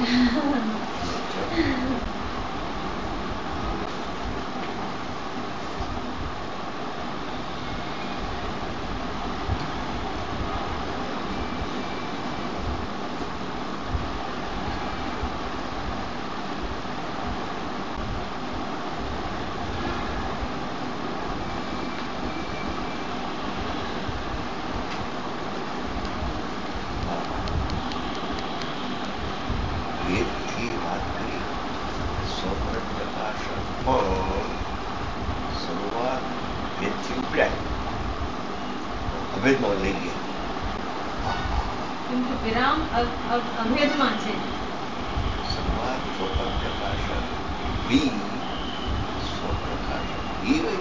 સ્વપ્રકાશક પણ શરૂઆત ભેદથી ઉપડ્યા, અભેદમાં લઈ ગયા. કેમ કે વિરામ અભેદમાં છે. શરૂઆત સ્વપ્રકાશક બી, સ્વપ્રકાશક બી ગઈ.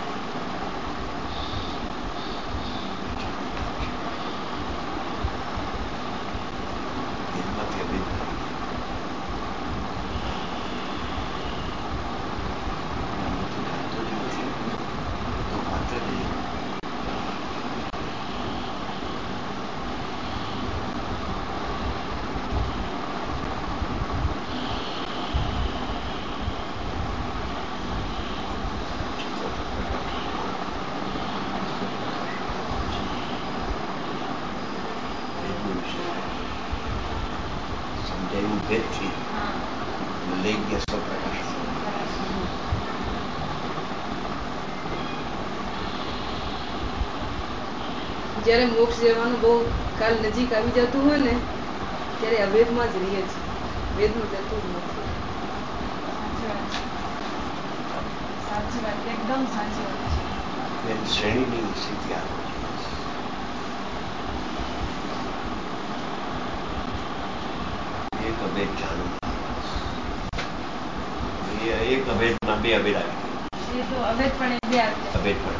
ભેદમાંથી અભેદ ખાતો જ નથી, તો ખાતો જ નહીં. સમજાયું ભેદથી લઈ ગયા સ્વપ્રકાશ. જયારે મોક્ષ જવાનું બહુ કાલ નજીક આવી જતું હોય ને ત્યારે અભેદમાં જ રહીએ છીએ, ભેદમાં જતું જ નથી. સાચી વાત, એકદમ સાચી વાત છે. એની શ્રેણીની સ્થિતિ આવે છે. એક અભેદ જાણવું, એક અભેદમાં બે અભેદ આવી ગયા. એ તો અભેદ પણ બે આવી અભેદ પણ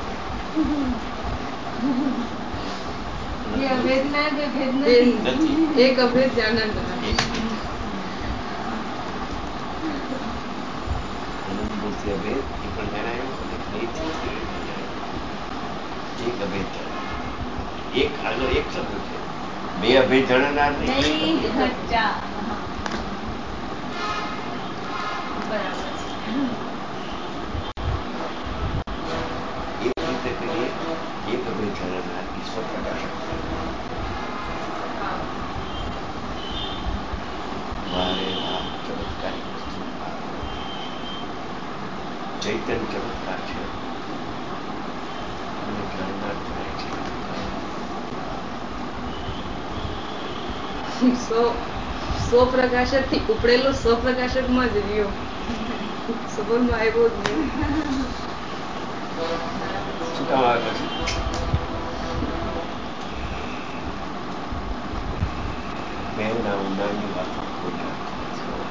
બે અભેદ ના બે ભેદ નથી. એક અભેદ જાણનાર. અનંતમૂર્તિ અભેદ એ પણ જણાયો અને ફરીથી એક અભેદ જાણનાર. એક આગળ એક શબ્દ છે, બે અભેદ જાણનાર નહીં. અચ્છા, બરાબર છે. એક રીતે કહીએ, એક અભેદ જાણનાર ઈશ્વર પ્રકાશક વારે વાત ચમત્કારિક વસ્તુ. ચૈતન્ય ચમત્કાર છે અને જાણનાર થાય છે. સ્વપ્રકાશક થી ઉપડેલો સ્વપ્રકાશક માં જ રહ્યો, સબરમાં આવ્યો જ નહીં. શું કામ આવે પછી? બેના ઊંડાણની વાતમાં કોઈ જાણતું નથી.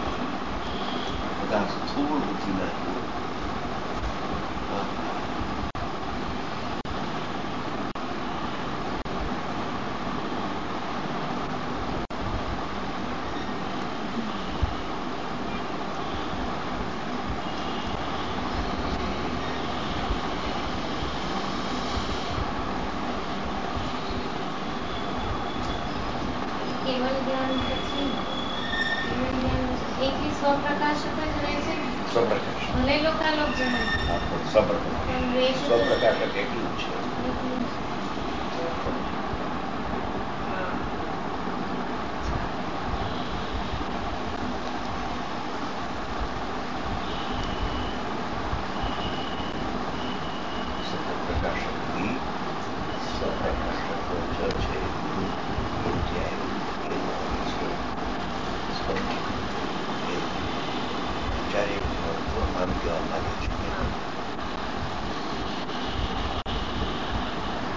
બધા સ્થૂળ બુદ્ધિના જુઓ. કેવલ જ્ઞાન પછી કેવલ જ્ઞાન એકલી સ્વપ્રકાશક જ રહે છે ને? સ્વપ્રકાશ. ભલે લોકાલોક જણાય હા, પણ સ્વપ્રકાશક. પણ રહે છે તો સ્વપ્રકાશક એકલું જ છે. એકલું જ.